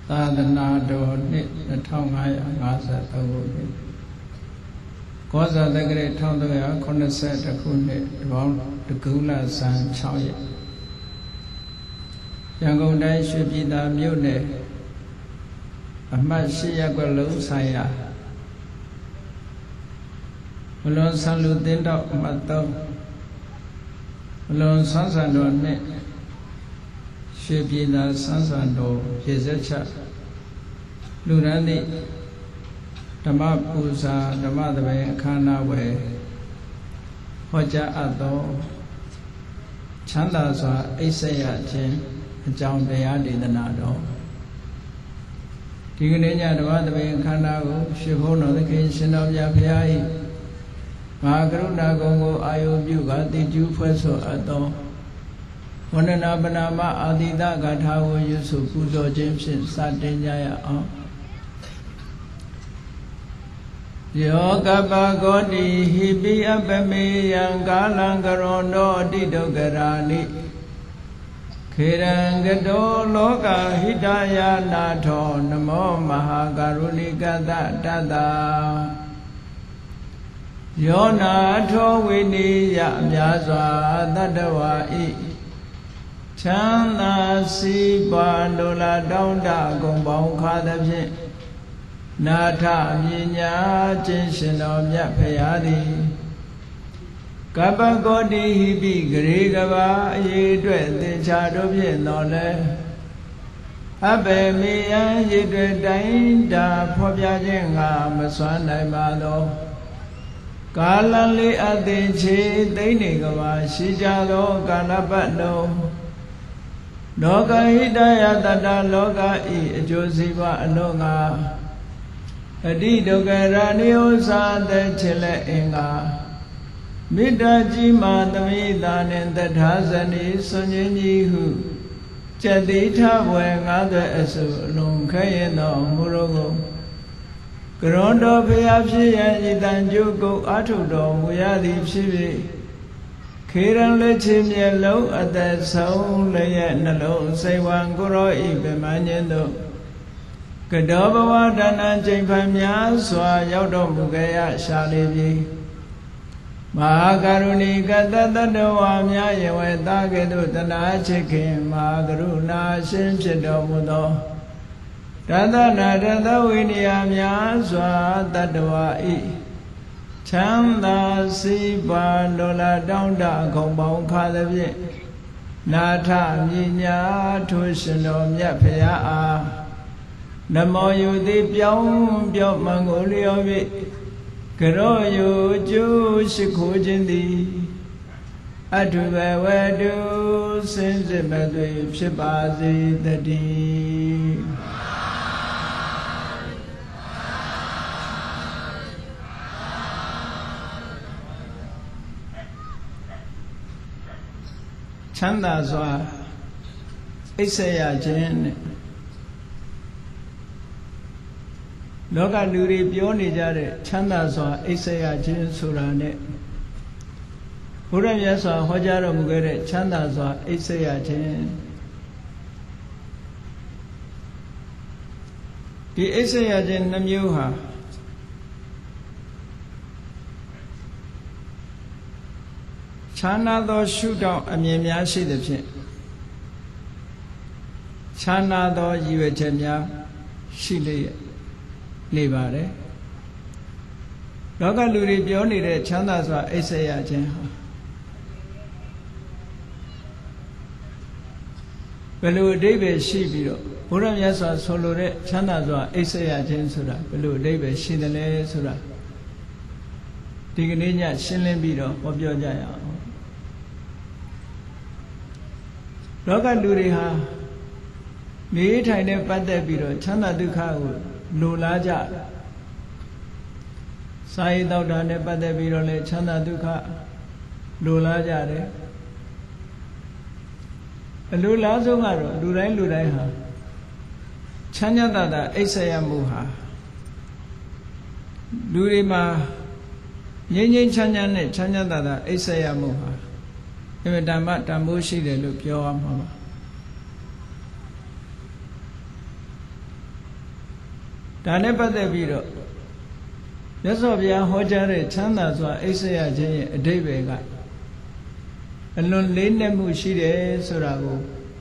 သာသနာတော်နှစ်2553ခုနှစ်ကောဇာတက္ကရာ1382ခုနှစ်တပေါင်းတကူလဆန်း6ရက်ရန်ကုန်တိုင်းရွှေပြည်သာမြို့နယ်အမှတ်8ရပ်ကွက်လုံးဆိုင်ရာမလွန်ဆန်လူသင်းတော်အမှတ်3မလွန်ဆန်းဆန်တော်နဲ့ရွှေပြည်သာဆန်းဆန်တော်ရေစက်ချလူရန်သည့်ဓမ္မပူဇာဓမ္မသဘင်အခမ်းအနားဝယ်ဟောကြားအပ်သောချမ်းသာစွာအိပ်စက်ရခြင်းအကြောင်းတရားဒေသနာတော်ဒီကနေ့ညဓမ္မသဘင်အခမ်းအနားကိုရွှေဘုန်းတော်သခင်ရှင်တော်မြတ်ဖရာ၏မဟာကရုဏာကုံကိုအာယုပြုကာတည်ကျူးဖွဲ့ဆိုအပ်သောဝန္ဒနာပနာမအာတိတဂါထာကိုရွတ်ဆိုပူဇော်ခြင်းဖြင့်စတင်ကြရအောင်ယောကပဂောတိဟိပိအပမေယံကာလံကရောတောအတိဒုက္ခရာနိခေရံကတောလောကဟိတယနာထောနမောမဟာကရုဏိကတတတယောနာထောဝိနိယအများစွာတတ္တဝါဤချမ်းသာစီးပွားလိုလားတောင်းတဂုံပေါင်းခါသဖြင့်နာထမြညာခြင်းရှင်တော်မြတ်ဖရာသည်ကပ္ပကောတိဟိပိဂရေကဘာအရေးအတွက်သင်္ချာတို့ဖြင့်တော်လဲအဘေမေယံရေတွေတိုင်းတာဖော်ပြခြင်းကမစွမ်းနိုင်ပါသောကာလလေးအသင်ချေသိနေကဘာရှိကြသောကာလပတ်လုံးလောကဟိတယတတလောကဤအကျိုးစီးပွားအလုံးငါအတိဒုက္ခရာနိဥ္စာတဲ့ချစ်လက်အင်္ဂါမေတ္တာကြီးမာသမိတာနှင့်တထာဇနီဆွန်ခြင်းကြီးဟုကျက်တိထဘွယ်ငါးသွဲအစုအလုံးခဲရင်တော်မူရောကိုကရွန်တော်ဖျားဖြစ်ရန်ဤတန်ကျုပ်ကိုအာထုတော်မူရသည်ဖြစ်၍ခေရန်လက်ချေမျက်လုံးအသက်ဆုံးလည်းရဲ့နှလုံးစိတ်ဝံကိုရောဤဗမန်းခြင်းတို့ကတောဘဝဒါနကျိန်ဖန်များစွာရောက်တော်မူခဲ့ရရှာလေပြီမဟာကရုဏီကတတတဝါများယဝေတာကဲ့သို့တနာချစ်ခင်မဟာကရုဏာရှင်ဖြစ်တော်မူသောတသနာတသဝိနည်းများစွာတတ္တဝါဤချမ်းသာစီးပွားလိုလားတောင်းတခုံပေါင်းခါသဖြင့်နာထမြညာထိုရှင်တော်မြတ်ဖရာအားနမောယုတိပြောင်းပြောမှန်ကိုလျော်၍ကရောယုကျိုးရှိခိုးခြင်းသည်အထုဘဝတုစင်စစ်မသွေဖြစ်ပါစေတည်းချမ်းသာစွာအိပ်စက်ရခြင်းနဲ့လောကလူတွေပြောနေကြတဲ့ချမ်းသာစွာအိပ်စက်ရခြင်းဆိုတာနဲ့ဘုရားမြတ်စွာဟောကြားတော်မူခဲ့တဲ့ချမ်းသာစွာအိပ်စက်ရခြင်းဒီအိပ်စက်ရခြင်းနှမျိုးဟာခြားနာသောရှုထောင့်အမြင်များရှိသဖြင့်ခြားနာသောရည်ရွယ်ချက်များရှိလျက်နေပါတယ်လောကလူတွေပြောနေတဲ့ချမ်းသာစွာအိပ်စက်ရခြင်းဟာဘယ်လိုအဓိပ္ပာယ်ရှိပြီးတော့ဘုရားမြတ်စွာဆိုလိုတဲ့ချမ်းသာစွာအိပ်စက်ရခြင်းဆိုတာဘယ်လိုအဓိပ္ပာယ်ရှိတယ်လဲဆိုတာဒီကနေ့ညရှင်းလင်းပြီးတော့ဟောပြောကြရအောင်လောကလူတွေဟာနေထိုင်နဲ့ပတ်သက်ပြီးတော့ချမ်းသာဒုက္ခကိုလိုလားကြစာရေးတောက်တာနဲ့ပတ်သက်ပြီးတော့လည်းချမ်းသာဒုက္ခလိုလားကြတယ်အလိုလားဆုံးကတော့လူတိုင်းဟာချမ်းသာတာအိပ်စက်ရမှုဟာလူတွေမှာငြိမ်းငြိမ်းချမ်းချမ်းနဲ့ချမ်းသာတာအိပ်စက်ရမှုဟာအမြဲတမ်းတန်ဖိုးရှိတယ်လို့ပြောရမှာပါဒါနဲ့ပတ်သက်ပြီးတော့မြတ်စွာဘုရားဟောကြားတဲ့ချမ်းသာစွာအိပ်စက်ရခြင်းရဲ့အဓိပ္ပာယ်ကအလွန်လေးနက်မှုရှိတယ်ဆိုတာကို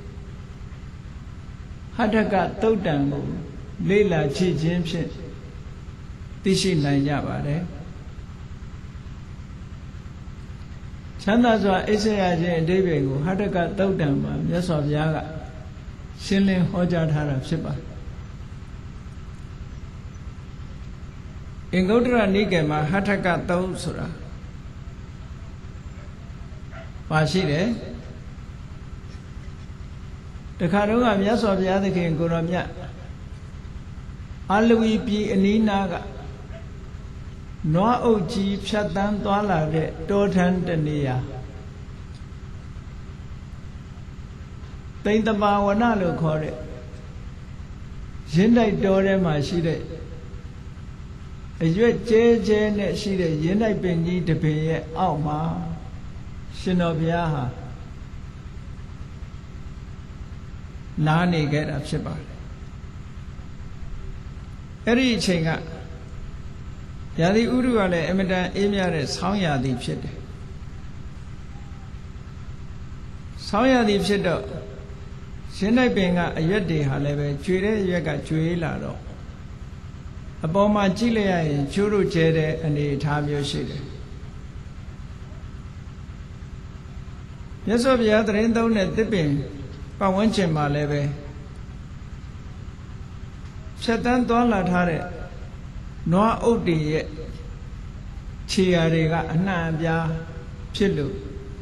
ဟဋ္ဌကသုတ်တံကိုလေ့လာကြည့်ခြင်းဖြင့်သိရှိနိုင်ကြပါတယ်ချမ်းသာစွာအိပ်စက်ရခြင်းအဓိပ္ပာယ်ကိုဟဋ္ဌကသုတ်တံမှာမြတ်စွာဘုရားကရှင်းလင်းဟောကြားထားတာဖြစ်ပါတယ်အင်္ဂုတ္တရနိကေမှာဟဋ္ဌကသုတ်ဆိုတာပါရှိတယ်တခါတော့ကမြတ်စွာဘုရားသခင်ကိုရောမြတ်အာလဝီပြည်အနီးနားကနွားအုပ်ကြီးဖြတ်တန်းသွားလာတဲ့တောထန်းတနေရာတိန်တပါဝနလို့ခေါ်တဲ့ရင်းတိုက်တောထဲမှာရှိတဲ့အရွက်ကျဲကျဲနဲ့ရှိတဲ့ရင်းတိုက်ပင်ကြီးတစ်ပင်ရဲ့အောက်မှာရှင်တော်ဘုရားဟာနားနေခဲ့တာဖြစ်ပါတယ်အဲ့ဒီအချိန်ကရာသီဥတုကလည်းအမတန်အေးမြတဲ့ဆောင်းရာသီဖြစ်တယ်ဆောင်းရာသီဖြစ်တော့ရင်းတိုက်ပင်ကအရွက်တွေဟာလည်းပဲကျွေတဲ့အရွက်ကကျွေလာတော့အပေါ်မှာကြည့်လိုက်ရရင်ကျိုးတို့ကျဲတဲ့အနေအထားမျိုးရှိတယ်မြတ်စွာဘုရားသရင်သုံးတဲ့သစ်ပင်ပတ်ဝန်းကျင်မှာလည်းပဲဖြတ်တန်းသွားလာထားတဲ့နွားအုပ်တွေရဲ့ခြေရာတွေကအနှံ့အပြားဖြစ်လို့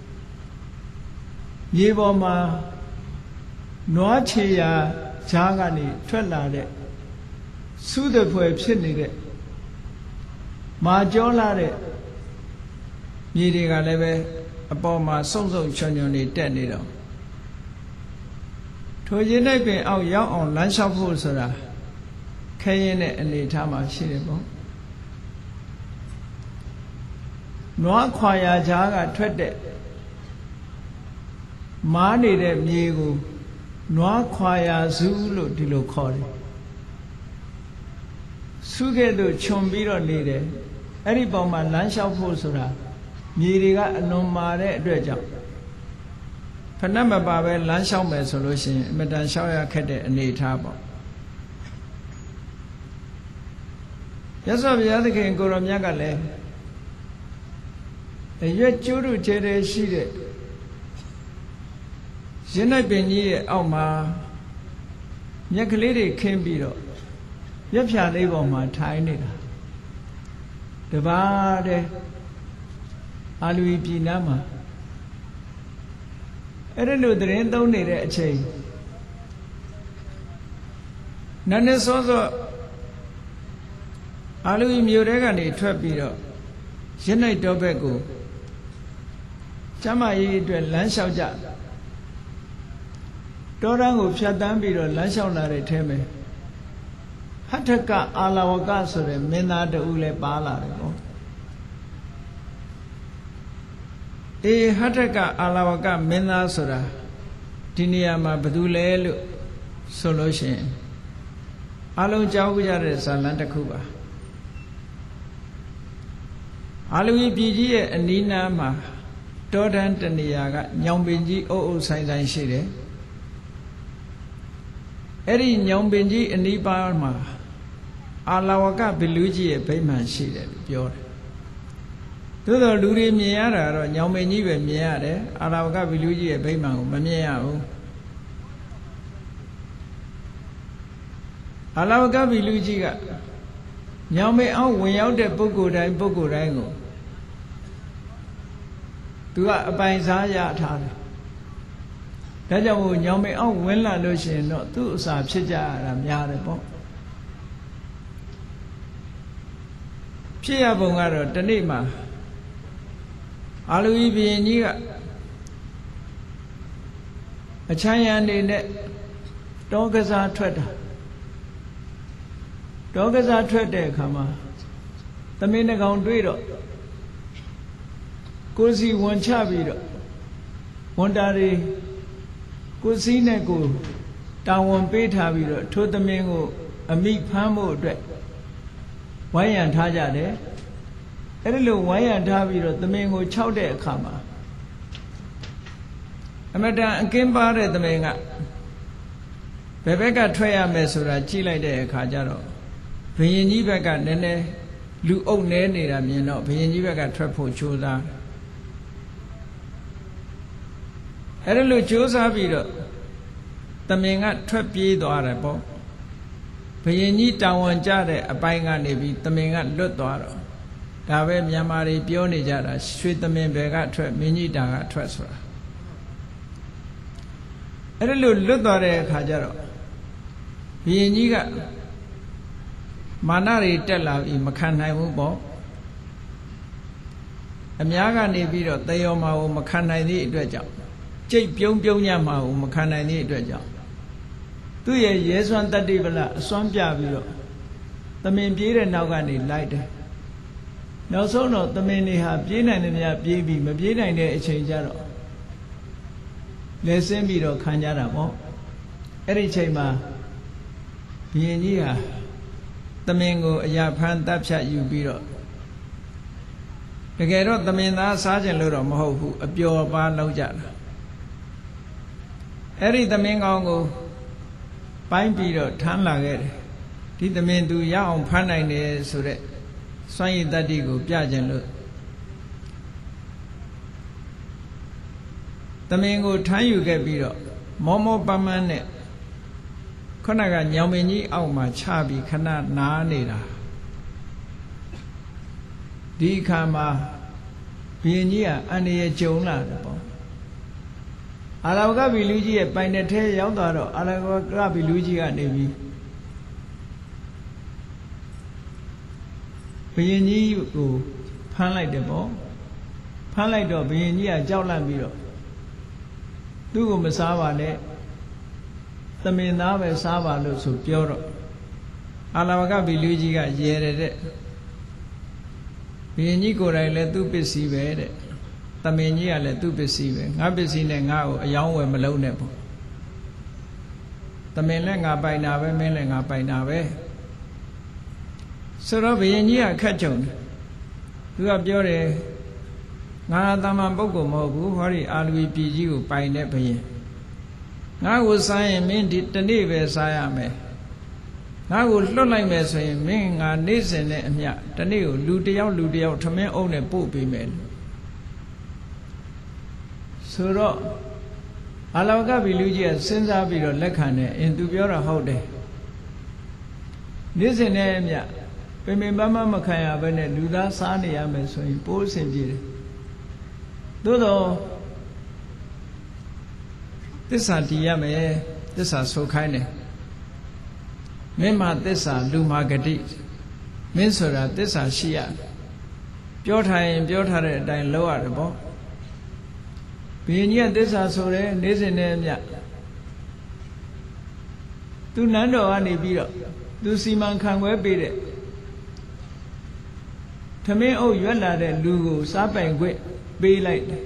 မြေပေါ်မှာနွားခြေရာဂျားကနေထွက်လာတဲ့စုတဲ့ဖွယ်ဖြစ်နေတဲ့မာကြောလာတဲ့မြေတွေကလည်းပဲအပေါ်မှာစုံစုံချွန်ချွန်နေတက်နေတော့ထိုရင်းတိုက်ပင်အောက်ရောက်အောင်လမ်းလျှောက်ဖို့ဆိုတာခဲရင်တဲ့အနေထားမှာရှိတယ်ပေါ့နွားခွာရာကြားကထွက်တဲ့မားနေတဲ့မြေကိုနွားခွာရာစုလို့ဒီလိုခေါ်တယ်စုကဲ့သို့ခြုံပြီးတော့နေတယ်အဲ့ဒီပုံမှာလမ်းလျှောက်ဖို့ဆိုတာမြေတွေကအလွန်မာတဲ့အတွက်ကြောင့်ဖဏမပါပဲလမ်းလျှောက်မယ်ဆိုလို့ရှိရင်အမတန်လျှောက်ရခက်တဲ့အနေအထားပေါ့ရသော်ဘုရားသခင်ကိုရောမြတ်ကလည်းအရွက်ကျိုးတို့ကျဲတဲ့ရှိတဲ့ရင်းနိုင်ပင်ကြီးရဲ့အောက်မှာမြက်ကလေးတွေခင်းပြီးတော့ရွက်ဖြာလေးပေါ်မှာထိုင်နေတာတပါးတဲ့အာလူကြီးပြည်နားမှာအဲ့ဒီလိုသတင်းသုံးနေတဲ့အချိန်နန်းနေစောစောအာလူကြီးမြို့ထဲကနေထွက်ပြီးတော့ရင်းနိုင်တော်ဘက်ကိုကျမကြီးအတွက်လမ်းလျှောက်ကြတောတန်းကိုဖြတ်တန်းပြီးတော့လမ်းလျှောက်လာတဲ့ထဲမှာဟဋ္ဌကအာလဝကဆိုတဲ့မင်းသားတဦးလည်းပါလာတယ်ပေါ့အေးဟဋ္ဌကအာလဝကမင်းသားဆိုတာဒီနေရာမှာဘယ်သူလဲလို့ဆိုလို့ရှိရင်အလုံးကြောက်ကြတဲ့ဇာလံတစ်ခုပါအာလူကြီးပြည်ကြီးရဲ့အနီးနားမှာတောတန်းတနေရာကညောင်ပင်ကြီးအုပ်အုပ်ဆိုင်ဆိုင်ရှိတယ်အဲ့ဒီညောင်ပင်ကြီးအနီးပါးမှာအာလဝကဘီလူကြီးရဲ့ဗိမာန်ရှိတယ်လို့ပြောတယ်သို့တော်လူတွေမြင်ရတာတော့ညောင်ပင်ကြီးပဲမြင်ရတယ်အာလဝကဘီလူကြီးရဲ့ဗိမာန်ကိုမမြင်ရဘူးအာလဝကဘီလူကြီးကညောင်ပင်အောင်ဝင်ရောက်တဲ့ပုဂ္ဂိုလ်တိုင်းကိုသူကအပိုင်စားရထားတယ်ဒါကြောင့်မို့ညောင်ပင်အောင်ဝင်လာလို့ရှိရင်တော့သူ့အစာဖြစ်ကြရတာများတယ်ပေါ့ဖြစ်ရပုံကတော့တနေ့မှာအာလူကြီးဘုရင်ကြီးကအချမ်းရံနေနဲ့တောကစားထွက်တာတောကစားထွက်တဲ့အခါမှာသမင်းတစ်ကောင်တွေ့တော့ကိုယ်စီဝန်ချပြီးတော့ဝန်တာတွေကိုယ်စီနဲ့ကိုတာဝန်ပေးထားပြီးတော့ထိုသမင်းကိုအမိဖမ်းဖို့အတွက်ဝိုင်းရံထားကြတယ်အဲ့ဒီလိုဝိုင်းရံထားပြီးတော့သမင်ကိုခြောက်တဲ့အခါမှာအမတန်အကင်းပါတဲ့သမင်ကဘယ်ဘက်ကထွက်ရမယ်ဆိုတာကြည့်လိုက်တဲ့အခါကျတော့ဘုရင်ကြီးဘက်ကနည်းနည်းလူအုပ်နေနေတာမြင်တော့ဘုရင်ကြီးဘက်ကထွက်ဖို့ကြိုးစားအဲ့ဒါလို့ကြိုးစားပြီးတော့သမင်ကထွက်ပြေးသွားတယ်ပေါ့ဘုရင်ကြီးတာဝန်ကျတဲ့အပိုင်းကနေပြီးသမင်ကလွတ်သွားတော့ဒါပဲမြန်မာတွေပြောနေကြတာရွှေသမင်ဘယ်ကထွက်မင်းကြီးတာကထွက်ဆိုတာအဲ့ဒါလို့လွတ်သွားတဲ့အခါကျတော့ဘုရင်ကြီးကမာနတွေတက်လာပြီးမခံနိုင်ဘူးပေါ့အများကနေပြီးတော့သေရောမှာကိုမခံနိုင်သည့်အတွက်ကြောင့်ကြိတ်ပြုံးညမှာကိုမခံနိုင်သည့်အတွက်ကြောင့်သူ့ရဲ့ရဲစွမ်းတတ္တိပလအစွမ်းပြပြီးတော့သမင်ပြေးတဲ့နောက်ကနေလိုက်တယ်နောက်ဆုံးတော့သမင်တွေဟာပြေးနိုင်တယ်များပြေးပြီးမပြေးနိုင်တဲ့အချိန်ကျတော့လဲဆင်းပြီးတော့ခံကြတာပေါ့အဲ့ဒီချိန်မှာဘုရင်ကြီးဟာသမင်ကိုအရာဖမ်းတပ်ဖြတ်ယူပြီးတော့တကယ်တော့သမင်သားစားခြင်းလို့တော့မဟုတ်ဘူးအပျော်ပါလောက်ကြတာအဲ့ဒီသမင်ကောင်းကိုပိုင်းပြီးတော့ထမ်းလာခဲ့တယ်ဒီသမင်သူရအောင်ဖမ်းနိုင်တယ်ဆိုတဲ့စွမ်းရည်တတ္တိကိုပြခြင်းလို့သမင်ကိုထမ်းယူခဲ့ပြီးတော့မောမောပန်းပန်းနဲ့ခဏကညောင်မင်းကြီးအောက်မှာချပြီးခဏနားနေတာဒီအခါမှာဘုရင်ကြီးကအန္တရာယ်ကြုံလာတယ်ပေါ့အာရဝကဗီလူကြီးရဲ့ပိုင်တဲ့ထဲရောက်သွားတော့အာရဝကဗီလူကြီးကနေပြီးဘုရင်ကြီးကိုဖမ်းလိုက်တယ်ပေါ့ဖမ်းလိုက်တော့ဘုရင်ကြီးကကြောက်လန့်ပြီးတော့သူ့ကိုမစားပါနဲ့သမင်သားပဲစားပါလို့ဆိုပြောတော့အာလဝကဗီလူကြီးကရဲတယ်တဲ့ဘုရင်ကြီးကိုယ်တိုင်လည်းသူ့ပစ္စည်းပဲတဲ့သမင်ကြီးကလည်းသူ့ပစ္စည်းပဲငါပစ္စည်းနဲ့ငါ့ကိုအယောင်းဝယ်မလုံးနဲ့ပေါ့သမင်လည်းငါပိုင်တာပဲမင်းလည်းငါပိုင်တာပဲဆိုတော့ဘုရင်ကြီးကခက်ကြုံတယ်သူကပြောတယ်ငါသာမန်ပုဂ္ဂိုလ်မဟုတ်ဘူးဟောဒီအာလူပြည်ကြီးကိုပိုင်တဲ့ဘုရင်ငါ့ကိုစားရင်မင်းဒီတနေ့ပဲစားရမယ်ငါ့ကိုလွတ်လိုက်မယ်ဆိုရင်မင်းငါနေ့စဉ်နဲ့အမျှတနေ့ကိုလူတယောက်ထမင်းအုပ်နဲ့ပို့ပေးမယ်ဆိုတော့အာလဝကဗီလူကြီးကစဉ်းစားပြီးတော့လက်ခံတယ်အင်းသူပြောတာဟုတ်တယ်နေ့စဉ်နဲ့အမျှပင်ပန်းမခံရဘဲနဲ့လူသားစားနေရမယ်ဆိုရင်ပိုးအဆင်ပြေတယ်သို့တော့သစ္စာတည်ရမယ်သစ္စာဆိုခိုင်းတယ်မင်းမှာသစ္စာလူမှာဂတိမင်းဆိုတာသစ္စာရှိရပြောထားရင်ပြောထားတဲ့အတိုင်းလုပ်ရတယ်ပေါ့ဘုရင်ကြီးကသစ္စာဆိုတယ်နေ့စဉ်နဲ့အမျှသူနန်းတော်ကနေပြီးတော့သူစီမံခန့်ခွဲပေးတဲ့ထမင်းအုပ်ရွက်လာတဲ့လူကိုစားပိုင်ခွင့်ပေးလိုက်တယ်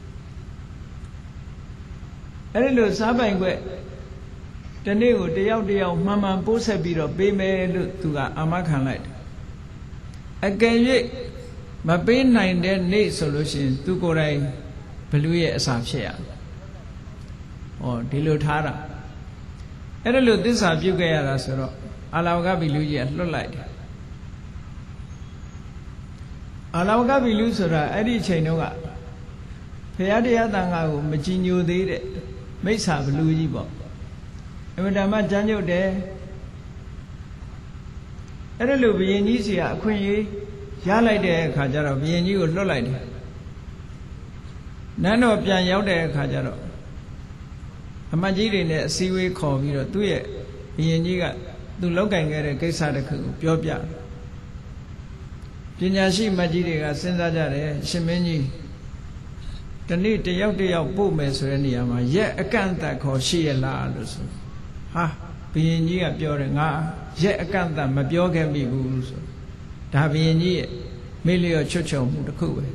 အဲ့ဒီလိုစားပိုင်ခွင့်တနေ့ကိုတယောက်မှန်ပိုးဆက်ပြီးတော့ပေးမယ်လို့သူကအာမခံလိုက်တယ်အကယ်၍မပေးနိုင်တဲ့နေ့ဆိုလို့ရှိရင်သူကိုယ်တိုင်ဘလူရဲ့အစာဖြစ်ရဟောဒီလိုထားတာအဲ့ဒါလို့သစ္စာပြုတ်ခဲ့ရတာဆိုတော့အာလဝကဗီလူကြီးကလွတ်လိုက်တယ်အာလဝကဗီလူဆိုတာအဲ့ဒီအချိန်တုန်းကဘုရားတရားသံဃာကိုမကြည်ညိုသေးတဲ့မိစ္ဆာဘလူကြီးပေါ့အမှန်တမ်းကြမ်းကြုတ်တယ်အဲ့ဒါလို့ဘုရင်ကြီးစီကအခွင့်အရေးရလိုက်တဲ့အခါကျတော့ဘုရင်ကြီးကိုလွတ်လိုက်တယ်နန်းတော်ပြန်ရောက်တဲ့အခါကျတော့အမတ်ကြီးတွေနဲ့အစည်းအဝေးခေါ်ပြီးတော့သူ့ရဲ့ဘုရင်ကြီးကသူလောက်ကင်ခဲ့တဲ့ကိစ္စတစ်ခုကိုပြောပြပညာရှိမတ်ကြီးတွေကစဉ်းစားကြတယ်ရှင်မင်းကြီးတနေ့တယောက်ပို့မယ်ဆိုတဲ့နေရာမှာရက်အကန့်အသတ်ခေါ်ရှိရလားလို့ဆိုဟာဘုရင်ကြီးကပြောတယ်ငါရက်အကန့်အသတ်မပြောခဲ့မိဘူးဆိုဒါဘုရင်ကြီးရဲ့မေ့လျော့ချွတ်ချုံမှုတစ်ခုပဲ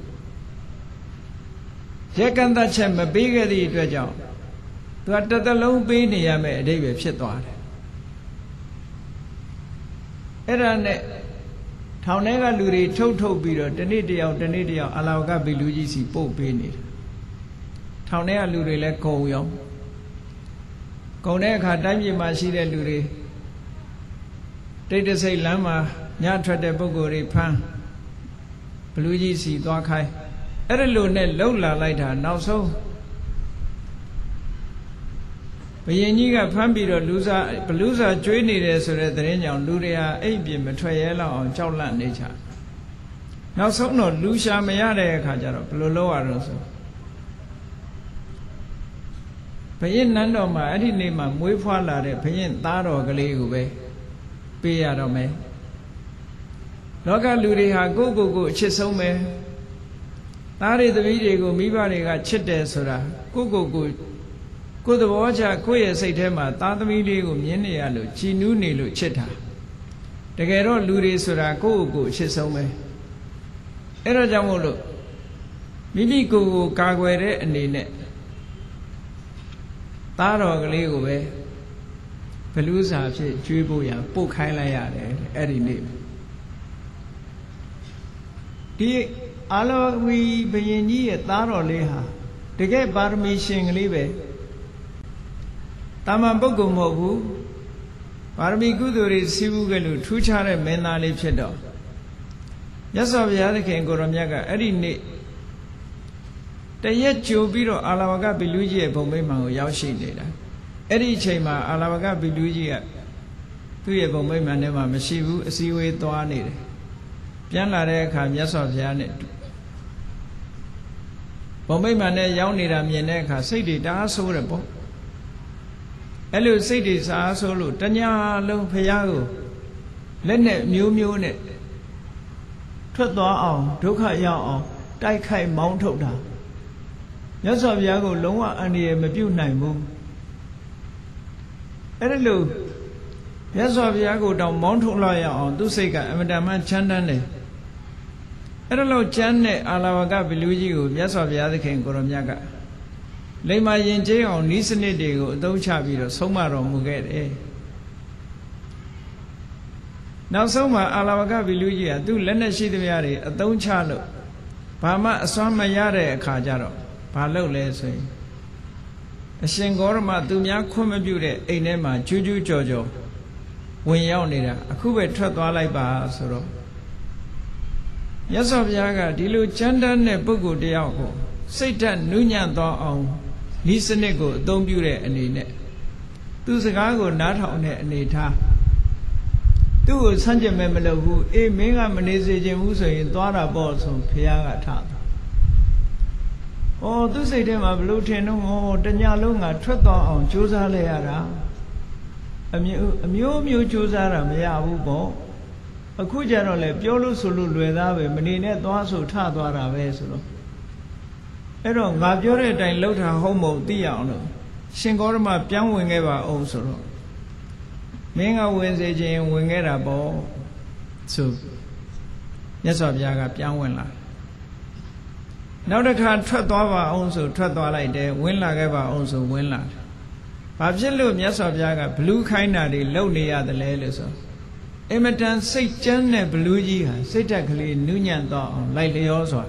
ရက်ကန့်သက်ချက်မပေးခဲ့သည့်အတွက်ကြောင့်သူကတစ်သက်လုံးပေးနေရမယ်အဓိပ္ပာယ်ဖြစ်သွားတယ်အဲ့ဒါနဲ့ထောင်ထဲကလူတွေထုတ်ပြီးတော့တနေ့တယောက်အာလာဝကဘီလူကြီးစီပို့ပေးနေတာထောင်ထဲကလူတွေလည်းကုန်ရောကုန်တဲ့အခါတိုင်းပြည်မှာရှိတဲ့လူတွေတိတ်တဆိတ်လမ်းမှာညထွက်တဲ့ပုဂ္ဂိုလ်တွေဖမ်းဘလူကြီးစီသွားခိုင်းအဲ့ဒါလိုနဲ့လှုပ်လာလိုက်တာနောက်ဆုံးဘယင်ကြီးကဖမ်းပြီးတော့ဘလူးစာကျွေးနေတယ်ဆိုတဲ့သတင်းကြောင့်လူတွေဟာအိမ်ပြင်မထွက်ရဲလောက်အောင်ကြောက်လန့်နေကြနောက်ဆုံးတော့လူရှာမရတဲ့အခါကျတော့ဘယ်လိုလုပ်ရတော့ဆိုဘယင်နန်းတော်မှာအဲ့ဒီနေ့မှာမွေးဖွားလာတဲ့ဘယင်သားတော်ကလေးကိုပဲပေးရတော့မယ်လောကလူတွေဟာကိုယ့်အချစ်ဆုံးပဲသားတွေသမီးတွေကိုမိဘတွေကချစ်တယ်ဆိုတာကိုယ်သဘောချကိုယ့်ရဲ့စိတ်ထဲမှာသားသမီးလေးကိုမြင်နေရလို့ကြည်နူးနေလို့ချစ်တာတကယ်တော့လူတွေဆိုတာကိုယ့်အချစ်ဆုံးပဲအဲ့ဒါကြောင့်မို့လို့မိမိကိုယ်ကိုကာကွယ်တဲ့အနေနဲ့သားတော်ကလေးကိုပဲဘလူးစာဖြစ်ကျွေးဖို့ရပို့ခိုင်းလိုက်ရတယ်အဲ့ဒီနေ့ဒီအာလောဝီဘယင်ကြီးရဲ့သားတော်လေးဟာတကယ်ပါရမီရှင်ကလေးပဲတာမန်ပုဂ္ဂိုလ်မဟုတ်ဘူးပါရမီကုသိုလ်တွေစီးပူးကြလို့ထူးခြားတဲ့မင်းသားလေးဖြစ်တော့မြတ်စွာဘုရားသခင်ကိုရောမြတ်ကအဲ့ဒီနေ့တရက်ကြိုပြီးတော့အာလဝကဘီလူကြီးရဲ့ဘုံမိတ်မှန်ကိုရောက်ရှိနေတာအဲ့ဒီအချိန်မှာအာလဝကဘီလူကြီးကသူ့ရဲ့ဘုံမိတ်မှန်ထဲမှာမရှိဘူးအစည်းအဝေးသွားနေတယ်ပြန်လာတဲ့အခါမြတ်စွာဘုရားနဲ့ဘုံမိတ်မှန်နဲ့ရောက်နေတာမြင်တဲ့အခါစိတ်တွေတအားဆိုးတယ်ပေါ့အဲ့လိုစိတ်တွေစားဆိုးလို့တညာလုံးဘုရားကိုလက်နဲ့မျိုးနဲ့ထွက်သွားအောင်ဒုက္ခရောက်အောင်တိုက်ခိုက်မောင်းထုတ်တာမြတ်စွာဘုရားကိုလုံးဝအန္တရာယ်မပြုတ်နိုင်ဘူးအဲ့ဒါလို့မြတ်စွာဘုရားကိုတောင်မောင်းထုတ်လိုက်ရအောင်သူစိတ်ကအမတန်မှချမ်းတမ်းတယ်အဲ့ဒါလို့ချမ်းတဲ့အာလဝကဘီလူကြီးကိုမြတ်စွာဘုရားသခင်ကိုရောမြတ်ကလိမ္မာယဉ်ကျေးအောင်ဤစနစ်တွေကိုအသုံးချပြီးတော့ဆုံးမတော်မူခဲ့တယ်နောက်ဆုံးမှာအာလဝကဘီလူကြီးကသူ့လက်နဲ့ရှိသမျှတွေအသုံးချလို့ဘာမှအစွမ်းမရတဲ့အခါကျတော့ဘာလုပ်လဲဆိုရင်အရှင်ဂေါရမသူများခွင့်မပြုတဲ့အိမ်ထဲမှာကျူးကြော်ဝင်ရောက်နေတာအခုပဲထွက်သွားလိုက်ပါဆိုတော့မြတ်စွာဘုရားကဒီလိုချမ်းတမ်းတဲ့ပုဂ္ဂိုလ်တယောက်ကိုစိတ်ဓာတ်နုညံ့သွားအောင်ဤစနစ်ကိုအသုံးပြုတဲ့အနေနဲ့သူစကားကိုနားထောင်တဲ့အနေထားသူ့ကိုဆန့်ကျင်မဲ့မလုပ်ဘူးအေးမင်းကမနေစေခြင်းဘူးဆိုရင်သွားတာပေါ့ဆိုဘုရားကထားတာဩသူစိတ်ထဲမှာဘလို့ထင်တော့တညာလုံးကထွက်သွားအောင်ကြိုးစားလဲရတာအမျိုးကြိုးစားတာမရဘူးပေါ့အခုကျတော့လေပြောလို့ဆိုလို့လွယ်သားပဲမနေနဲ့သွားဆိုထသွားတာပဲဆိုတော့အဲ့တော့ငါပြောတဲ့အတိုင်းလှုပ်တာဟုတ်မဟုတ်သိရအောင်လို့ရှင်ဂေါရမပြန်ဝင်ခဲ့ပါအောင်ဆိုတော့မင်းကဝင်စေခြင်းဝင်ခဲ့တာပေါ့ဆိုမြတ်စွာဘုရားကပြန်ဝင်လာနောက်တစ်ခါထွက်သွားပါအောင်ဆိုထွက်သွားလိုက်တယ်ဝင်လာခဲ့ပါအောင်ဆိုဝင်လာတယ်ဘာဖြစ်လို့မြတ်စွာဘုရားကဘလူးခိုင်းတာတွေလုပ်နေရတယ်လဲလို့ဆိုအမတန်စိတ်ကြမ်းတဲ့ဘလူးကြီးဟာစိတ်ဓာတ်ကလေးနုညံ့သွားအောင်လိုက်လျောစွာ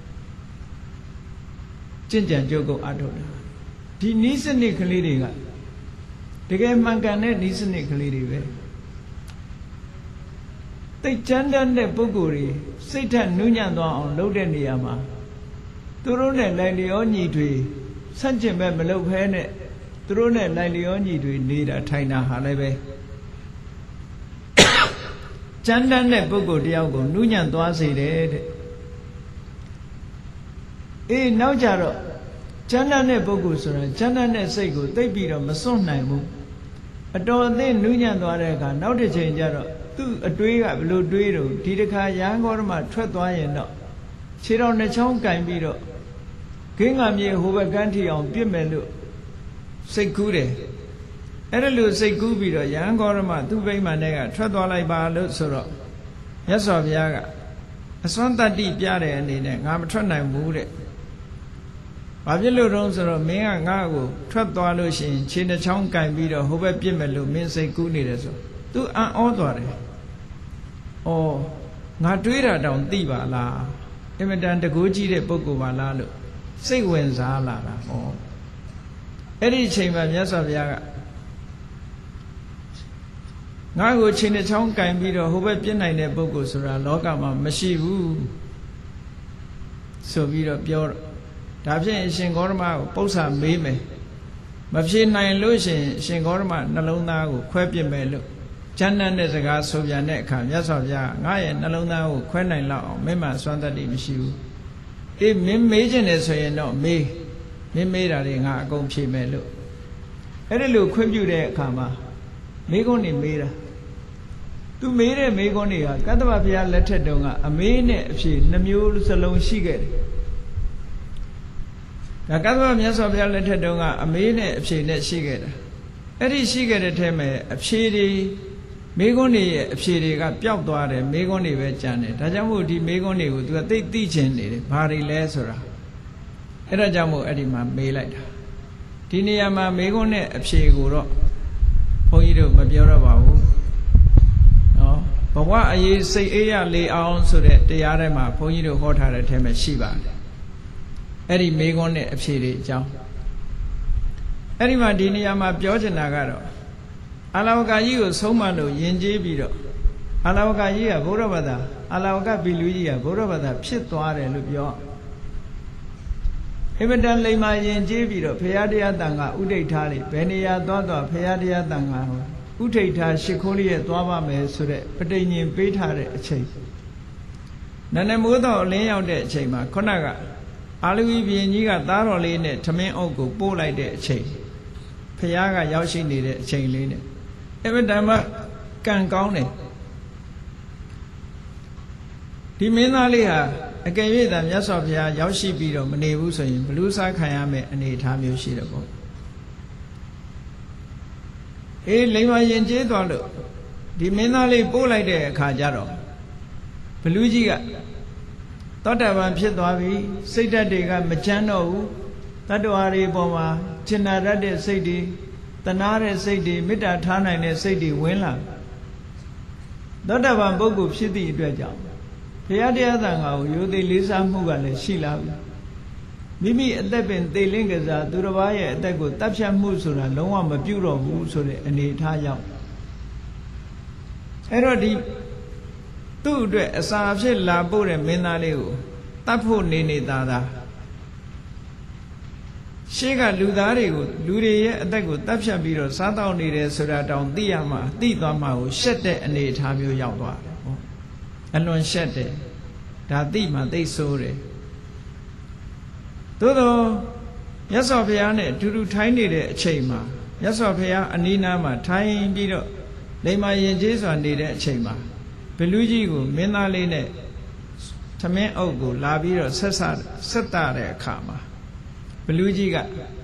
ကျင့်ကြံကြုတ်ကိုအထုတ်တာဒီနည်းစနစ်ကလေးတွေကတကယ်မှန်ကန်တဲ့နည်းစနစ်ကလေးတွေပဲသိကြမ်းတဲ့ပုဂ္ဂိုလ်တွေစိတ်ဓာတ်နုညံ့သွားအောင်လုပ်တဲ့နေရာမှာသူတို့နဲ့လိုက်လျောညီတွေဆန့်ကျင်ဘက်မလုပ်ဖဲနဲ့သူတို့နဲ့လိုက်လျောညီတွေနေတာထိုင်တာဟာလည်းပဲကြမ်းတမ်းတဲ့ပုဂ္ဂိုလ်တယောက်ကိုနုညံ့သွားစေတယ်တဲ့အေးနောက်ကြတော့ကြမ်းတမ်းတဲ့ပုဂ္ဂိုလ်ဆိုတာကြမ်းတမ်းတဲ့စိတ်ကိုသိပ်ပြီးတော့မစွန့်နိုင်ဘူးအတော်အသင့်နူးညံ့သွားတဲ့အခါနောက်တစ်ချိန်ကျတော့သူ့အတွေးကဘလို့တွေးတော့ဒီတစ်ခါရဟန်းဂေါရမထွက်သွားရင်တော့ခြေတော်နှစ်ချောင်းကင်ပြီးတော့ဂင်းငါမြေဟိုဘက်ကန်းထီအောင်ပြစ်မယ်လို့စိတ်ကူးတယ်အဲ့ဒါလို့စိတ်ကူးပြီးတော့ရဟန်းဂေါရမသူ့ဗိမာန်ထဲကထွက်သွားလိုက်ပါလို့ဆိုတော့မြတ်စွာဘုရားကအစွမ်းတတ္တိပြတဲ့အနေနဲ့ငါမထွက်နိုင်ဘူးတဲ့ဘာဖြစ်လို့တုံးဆိုတော့မင်းကငါ့ကိုထွက်သွားလို့ရှိရင်ခြေနှချောင်းကင်ပြီးတော့ဟိုဘက်ပြစ်မယ်လို့မင်းစိတ်ကူးနေတယ်ဆိုသူအံ့ဩသွားတယ်ငါတွေးတာတောင်သိပါလားအင်မတန်တကူးကြီးတဲ့ပုဂ္ဂိုလ်ပါလားလို့စိတ်ဝင်စားလာတာဟောအဲ့ဒီအချိန်မှာမြတ်စွာဘုရားကငါ့ကိုချိန်တစ်ချောင်းကင်ပြီးတော့ဟိုဘက်ပြစ်နိုင်တဲ့ပုဂ္ဂိုလ်ဆိုတာလောကမှာမရှိဘူးဆိုပြီးတော့ပြောတော့ဒါဖြင့်အရှင်ဂေါတမကိုပု္ပ္ပာမေးမယ်မဖြေနိုင်လို့ရှိရင်အရှင်ဂေါတမနှလုံးသားကိုခွဲပစ်မယ်လို့ဉာဏ်နဲ့စကားဆိုပြန်တဲ့အခါမြတ်စွာဘုရားငါရဲ့နှလုံးသားကိုခွဲနိုင်လောက်အောင်မင်းမစွမ်းတတ်တိမရှိဘူးအေးမင်းမေးခြင်းနဲ့ဆိုရင်တော့မင်းမေးတာတွေငါအကုန်ဖြေမယ်လို့အဲ့ဒီလိုခွင့်ပြုတဲ့အခါမှာမေးခွန်းတွေမေးတာသူမေးတဲ့မေးခွန်းတွေကကတ္တဗဘုရားလက်ထက်တုန်းကအမေးနဲ့အဖြေနှမျိုးစလုံးရှိခဲ့တယ်ဒါကတ္တဗမြတ်စွာဘုရားလက်ထက်တုန်းကအမေးနဲ့အဖြေနဲ့ရှိခဲ့တာအဲ့ဒီရှိခဲ့တဲ့ထဲမှာအဖြေတွေမေးခွန်းတွေရဲ့အဖြေတွေကပျောက်သွားတယ်မေးခွန်းတွေပဲကျန်တယ်ဒါကြောင့်မို့ဒီမေးခွန်းတွေကိုသူကသိချင်နေတယ်ဘာတွေလဲဆိုတာအဲ့ဒါကြောင့်မို့အဲ့ဒီမှာမေးလိုက်တာဒီနေရာမှာမေးခွန်းနဲ့အဖြေကိုတော့ဘုန်းကြီးတို့မပြောတော့ပါဘူးနော်ဘဝအရေးစိတ်အေးရလေအောင်ဆိုတဲ့တရားထဲမှာဘုန်းကြီးတို့ဟောထားတဲ့ထဲမှာရှိပါတယ်အဲ့ဒီမေးခွန်းနဲ့အဖြေတွေအကြောင်းအဲ့ဒီမှာဒီနေရာမှာပြောချင်တာကတော့အာလဝကကြီးကိုဆုံးမလို့ယဉ်ကျေးပြီးတော့အာလဝကကြီးကဘုရားဘာသာအာလဝကဘီလူကြီးကဘုရားဘာသာဖြစ်သွားတယ်လို့ပြောအင်မတန်လိမ္မာယဉ်ကျေးပြီးတော့ဘုရားတရားတန်ခါဥဒိဋ္ဌာတွေဘယ်နေရာသွားဘုရားတရားတန်ခါဥဒိဋ္ဌာရှ िख ိုးလေးရဲ့သွားပါမယ်ဆိုတဲ့ပဋိညာဉ်ပေးထားတဲ့အချိန်နန္ဒမိုးတော်အလင်းရောက်တဲ့အချိန်မှာခုနကအာလူဝီဘုရင်ကြီးကသားတော်လေးနဲ့ထမင်းအုပ်ကိုပို့လိုက်တဲ့အချိန်ဘုရားကရောက်ရှိနေတဲ့အချိန်လေးနဲ့အမတန်မှကံကောင်းတယ်ဒီမင်းသားလေးဟာအကယ်၍သာမြတ်စွာဘုရားရောက်ရှိပြီးတော့မနေဘူးဆိုရင်ဘလူးစားခံရမယ့်အနေအထားမျိုးရှိတယ်ပေါ့အေးလိမ္မာရင်ကျေးသွားလို့ဒီမင်းသားလေးပို့လိုက်တဲ့အခါကျတော့ဘလူးကြီးကသောတာပန်ဖြစ်သွားပြီစိတ်ဓာတ်တွေကမချမ်းတော့ဘူးတတ္တဝါတွေပေါ်မှာကျင်နာတတ်တဲ့စိတ်တွေတနာတဲ့စိတ်တွေမေတ္တာထားနိုင်တဲ့စိတ်တွေဝင်လာသောတာပန်ပုဂ္ဂိုလ်ဖြစ်သည့်အတွက်ကြောင့်ဘုရားတရားသံဃာကိုရိုသေလေးစားမှုကလည်းရှိလာပြီမိမိအသက်ပင်သေလင့်ကစားသူတစ်ပါးရဲ့အသက်ကိုတပ်ဖြတ်မှုဆိုတာလုံးဝမပြုတော့ဘူးဆိုတဲ့အနေအထားရောက်အဲ့တော့ဒီသူ့အတွက်အစာဖြစ်လာပို့တဲ့မင်းသားလေးကိုတတ်ဖို့နေသားရှေ့ကလူသားတွေကိုလူတွေရဲ့အသက်ကိုတပ်ဖြတ်ပြီးတော့စားတောက်နေတယ်ဆိုတာတောင်သိရမှာသိသွားမှာကိုရှက်တဲ့အနေအထားမျိုးရောက်သွားတယ်ဟောအလွန်ရှက်တယ်ဒါသိမှသိဆိုးတယ်သို့တော့မြတ်စွာဘုရားနဲ့အတူတူထိုင်းနေတဲ့အချိန်မှာမြတ်စွာဘုရားအနီးနားမှာထိုင်းပြီးတော့လိမ္မာရင်ကျေးစွာနေတဲ့အချိန်မှာဘလူးကြီးကိုမင်းသားလေးနဲ့သမင်းအုပ်ကိုလာပြီးတော့ဆက်တာတဲ့အခါမှာဘလူးကြီးက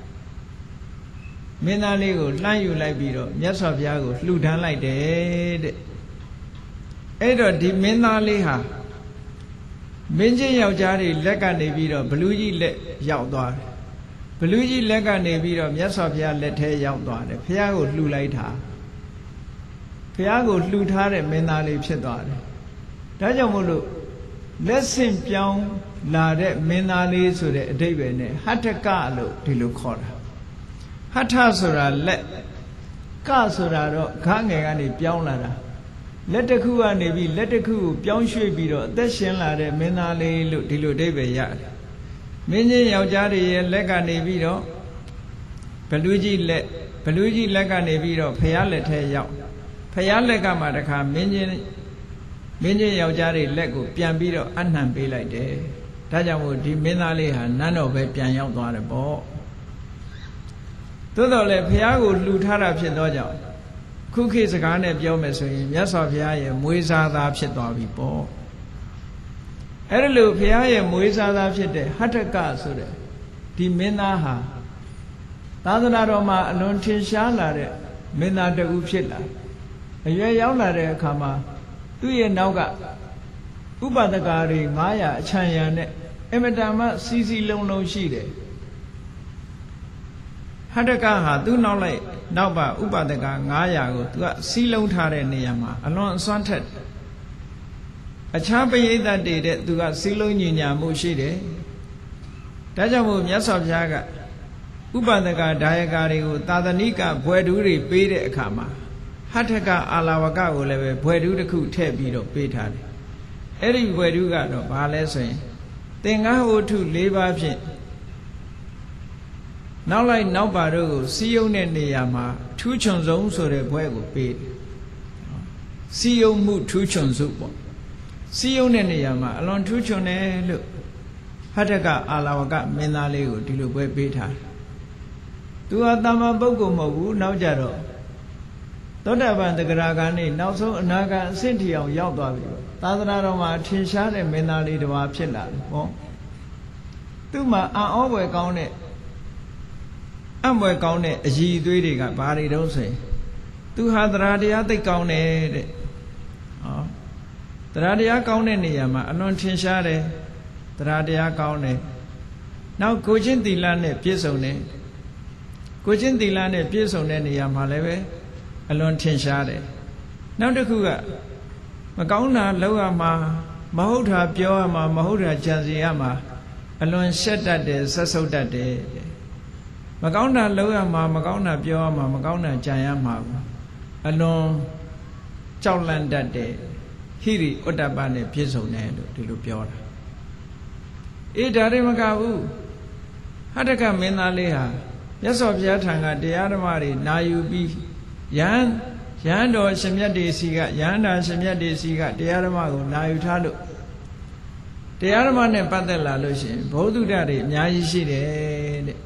မင်းသားလေးကိုလှမ်းယူလိုက်ပြီးတော့မြတ်စွာဘုရားကိုလှူဒန်းလိုက်တယ်တဲ့အဲ့တော့ဒီမင်းသားလေးဟာမင်းချင်းယောက်ျားတွေလက်ကနေပြီးတော့ဘလူးကြီးလက်ရောက်သွားတယ်ဘလူးကြီးလက်ကနေပြီးတော့မြတ်စွာဘုရားလက်ထဲရောက်သွားတယ်ဘုရားကိုလှူလိုက်တာဘုရားကိုလှူထားတဲ့မင်းသားလေးဖြစ်သွားတယ်ဒါကြောင့်မို့လို့လက်ဆင့်ပြောင်းလာတဲ့မင်းသားလေးဆိုတဲ့အဓိပ္ပာယ်နဲ့ဟတ္ထကလို့ဒီလိုခေါ်တာဟတ္ထဆိုတာလက်ကဆိုတာတော့ခါငယ်ကနေပြောင်းလာတာလက်တစ်ခုကနေပြီးလက်တစ်ခုကိုပြောင်းရွှေ့ပြီးတော့အသက်ရှင်လာတဲ့မင်းသားလေးလို့ဒီလိုအဓိပ္ပာယ်ရတယ်မင်းကြီးယောက်ျားတွေရဲ့လက်ကနေပြီးတော့ဘလူးကြီးလက်ကနေပြီးတော့ဖျားလက်ထဲရောက်ဖျားလက်ကမှတခါမင်းကြီးယောက်ျားတွေလက်ကိုပြန်ပြီးတော့အနှံပေးလိုက်တယ်ဒါကြောင့်မို့ဒီမင်းသားလေးဟာနန်းတော်ပဲပြန်ရောက်သွားတယ်ပေါ့သို့တော်လည်းဖျားကိုလှူထားတာဖြစ်သောကြောင့်ခုခေတ်စကားနဲ့ပြောမယ်ဆိုရင်မြတ်စွာဘုရားရဲ့မွေးစားသားဖြစ်သွားပြီပေါ့အဲ့ဒါလို့ဘုရားရဲ့မွေးစားသားဖြစ်တဲ့ဟတ္ထကဆိုတဲ့ဒီမင်းသားဟာသာသနာတော်မှာအလွန်ထင်ရှားလာတဲ့မင်းသားတဦးဖြစ်လာအရွယ်ရောက်လာတဲ့အခါမှာသူ့ရဲ့နောက်ကဥပဒကာတွေ900အချမ်းရံနဲ့အမတန်မှစီစီလုံးလုံးရှိတယ်ဟတ္တကဟာသူ့နောက်ပါဥပဒကာ900ကိုသူကစီးလုံးထားတဲ့နေရာမှာအလွန်အစွမ်းထက်အခြားပရိသတ်တွေတဲ့သူကစီးလုံးညီညာမှုရှိတယ်ဒါကြောင့်မို့မြတ်စွာဘုရားကဥပဒကဒါယကာတွေကိုသာသနိကဘွယ်ထူးတွေပေးတဲ့အခါမှာဟဋ္ဌကအာလဝကကိုလည်းပဲဘွယ်ထူးတစ်ခုထည့်ပြီးတော့ပေးထားတယ်အဲ့ဒီဘွယ်ထူးကတော့ဘာလဲဆိုရင်သင်္ဃဝတ္ထု၄ပါးဖြင့်နောက်လိုက်နောက်ပါတို့ကိုစီယုံတဲ့နေရာမှာထူးချွန်ဆုံးဆိုတဲ့ဘွဲကိုပေးတယ်စီယုံမှုထူးချွန်စုပေါ့စီယုံတဲ့နေရာမှာအလွန်ထူးချွန်တယ်လို့ဟဋ္ဌကအာလဝကမင်းသားလေးကိုဒီလိုဘွဲပေးထားတယ်သူဟာတာမန်ပုဂ္ဂိုလ်မဟုတ်ဘူးနောက်ကြတော့သောတာပန်တဂရဂံနေနောက်ဆုံးအနာဂတ်အဆင့်ထိအောင်ရောက်သွားပြီသာသနာတော်မှာထင်ရှားတဲ့မင်းသားလေးတစ်ပါးဖြစ်လာတယ်ဟောသူ့မှာအံ့ဩဖွယ်ကောင်းတဲ့အံ့ဖွယ်ကောင်းတဲ့အရည်အသွေးတွေကဘာတွေတုံးဆိုရင်သူဟာတရားတရားသိကောင်းတယ်တဲ့ဟောတရားတရားကောင်းတဲ့နေရာမှာအလွန်ထင်ရှားတယ်တရားတရားကောင်းတယ်နောက်ကိုချင်းသီလနဲ့ပြည့်စုံတယ်ကိုချင်းသီလနဲ့ပြည့်စုံတဲ့နေရာမှာလည်းပဲအလွန်ထင်ရှားတယ်နောက်တစ်ခုကမကောင်းတာလုပ်ရမှာမဟုတ်တာပြောရမှာမဟုတ်တာကြံစီရမှာအလွန်ရှက်တတ်တယ်ဆက်ဆုပ်တတ်တယ်မကောင်းတာလုပ်ရမှာမကောင်းတာပြောရမှာမကောင်းတာကြံရမှာအလွန်ကြောက်လန့်တတ်တယ်ဟိရိဥတ္တပနဲ့ပြည့်စုံတယ်လို့ဒီလိုပြောတာအေးဒါတွေမကဘူးဟဋ္ဌကမင်းသားလေးဟာမြတ်စွာဘုရားထံကတရားဓမ္မတွေနာယူပြီးယဟန်တော်ရှင်မြတ်တွေစီကယဟန္တာရှင်မြတ်တွေစီကတရားဓမ္မကိုနာယူထားလို့တရားဓမ္မနဲ့ပတ်သက်လာလို့ရှိရင်ဘုဒ္ဓတွေအများကြီးရှိတယ်တဲ့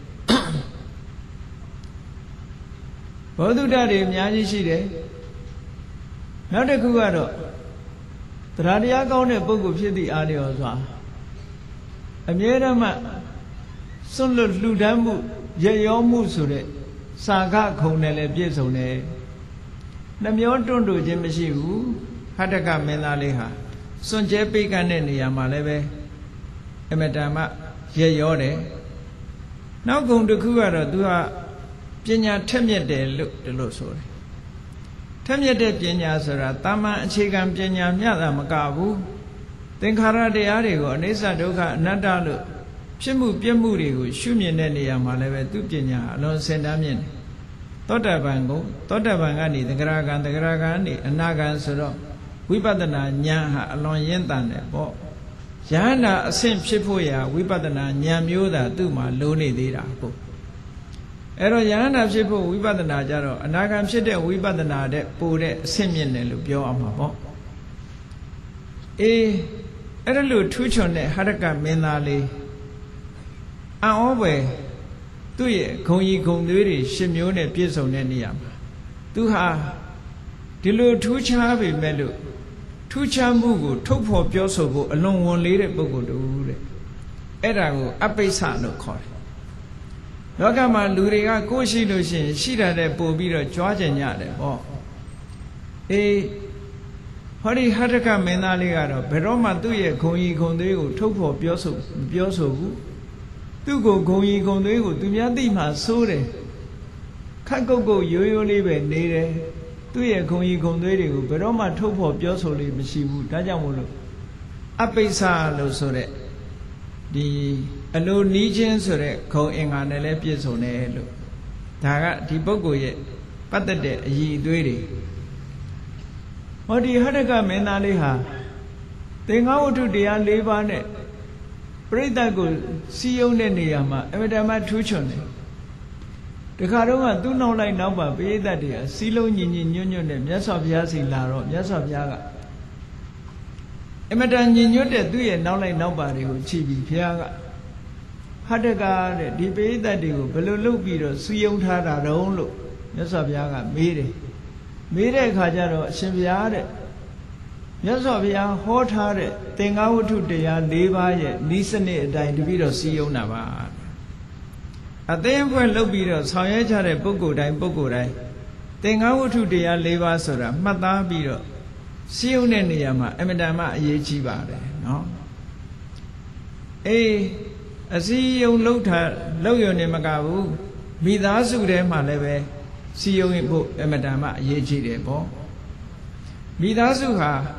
ဘုဒ္ဓတွေအများကြီးရှိတယ်နောက်တစ်ခုကတော့တရားတရားကောင်းတဲ့ပုဂ္ဂိုလ်ဖြစ်သည့်အားလျော်စွာအမြဲတမ်းစွန့်လွတ်လှူဒန်းမှုရရောမှုဆိုတဲ့စာခခုံနဲ့လည်းပြည့်စုံတယ်နှမျောတွန့်တို့ခြင်းမရှိဘူးဟဋ္ဌကမင်းသားလေးဟာစွန့်ကြဲပိတ်ကန့်တဲ့နေရာမှာလည်းပဲအမတန်မှရရောတယ်နောက်ဂုဏ်တစ်ခုကတော့သူကပညာထက်မြက်တယ်လို့ဒီလိုဆိုတယ်ထက်မြက်တဲ့ပညာဆိုတာတာမန်အခြေခံပညာမျှတာမကဘူးသင်္ခါရတရားတွေကိုအနိစ္စဒုက္ခအနတ္တလို့ဖြစ်မှုပြက်မှုတွေကိုရှုမြင်တဲ့နေရာမှာလည်းပဲသူပညာအလွန်စင်တမ်းမြင့်တယ်သောတာပန်ကိုသောတာပန်ကနေသဂရဂံသဂရဂံနေအနာဂံဆိုတော့ဝိပဿနာဉာဏ်ဟာအလွန်ရင့်တန်တယ်ပေါ့ယဟန္တာအဆင့်ဖြစ်ဖို့ရာဝိပဿနာဉာဏ်မျိုးသာသူ့မှာလိုနေသေးတာပေါ့အဲ့တော့ယဟန္တာဖြစ်ဖို့ဝိပဿနာကြတော့အနာဂံဖြစ်တဲ့ဝိပဿနာတဲ့ပိုတဲ့အဆင့်မြင့်တယ်လို့ပြောအောင်ပါပေါ့အေးအဲ့ဒါလို့ထူးချွန်တဲ့ဟဋ္ဌကမင်းသားလေးအံ့ဩဖွယ်သူ့ရဲ့ဂုံကြီးဂုံသွေးတွေရှင်မျိုးနဲ့ပြည့်စုံတဲ့နေရာမှာသူဟာဒီလိုထူးခြားပေမဲ့လို့ထူးခြားမှုကိုထုတ်ဖော်ပြောဆိုဖို့အလွန်ဝန်လေးတဲ့ပုဂ္ဂိုလ်တူတဲ့အဲ့ဒါကိုအပိစ္ဆလို့ခေါ်တယ်လောကမှာလူတွေကကိုယ်ရှိလို့ရှိရင်ရှိတာတဲ့ပို့ပြီးတော့ကြွားကြင်ကြတယ်ပေါ့အေးဟောဒီဟဋ္ဌကမင်းသားလေးကတော့ဘယ်တော့မှသူ့ရဲ့ဂုံကြီးဂုံသွေးကိုထုတ်ဖော်ပြောဆိုဘူးသူ့ကိုဂုံကြီးဂုံသွေးကိုသူများသိမှဆိုးတယ်ခက်ကုတ်ကုတ်ရိုးရိုးလေးပဲနေတယ်သူ့ရဲ့ဂုံကြီးဂုံသွေးတွေကိုဘယ်တော့မှထုတ်ဖော်ပြောဆိုလို့မရှိဘူးဒါကြောင့်မို့လို့အပိစ္ဆလို့ဆိုတဲ့ဒီအလိုနီးချင်းဆိုတဲ့ဂုံအင်္ဂါနဲ့လည်းပြည့်စုံတယ်လို့ဒါကဒီပုဂ္ဂိုလ်ရဲ့ပတ်သက်တဲ့အရည်အသွေးတွေဟောဒီဟဋ္ဌကမင်းသားလေးဟာသင်္ဃဝတ္ထုတရား၄ပါးနဲ့ပရိသတ်ကိုစီယုံတဲ့နေရာမှာအမတမထူးချွန်တယ်တခါတော့ကသူ့နောက်လိုက်နောက်ပါပရိသတ်တွေကစီလုံးညီညီညွတ်ညွတ်နဲ့မြတ်စွာဘုရားစီလာတော့မြတ်စွာဘုရားကအမတန်ညီညွတ်တဲ့သူ့ရဲ့နောက်လိုက်နောက်ပါတွေကိုချီပြီးဘုရားကဟဋ္ဌကတဲ့ဒီပရိသတ်တွေကိုဘယ်လိုလုပ်ပြီးတော့စီယုံထားတာတုံးလို့မြတ်စွာဘုရားကမေးတယ်မေးတဲ့အခါကျတော့အရှင်ဘုရားတဲ့မြတ်စွာဘုရားဟောထားတဲ့သင်္ဃဝတ္ထုတရား၄ပါးရဲ့ဤစနစ်အတိုင်းတပည့်တော်စီယုံတာပါအသိအဖွဲလုပ်ပြီးတော့ဆောင်ရွက်ကြတဲ့ပုဂ္ဂိုလ်တိုင်းသင်္ဃဝတ္ထုတရား၄ပါးဆိုတာမှတ်သားပြီးတော့စီယုံတဲ့နေရာမှာအမတန်မှအရေးကြီးပါတယ်နော်အေးအစီယုံလုပ်ရုံနဲ့မကဘူးမိသားစုထဲမှာလည်းပဲစီယုံဖို့အမတန်မှအရေးကြီးတယ်ပေါ့မိသားစုဟာ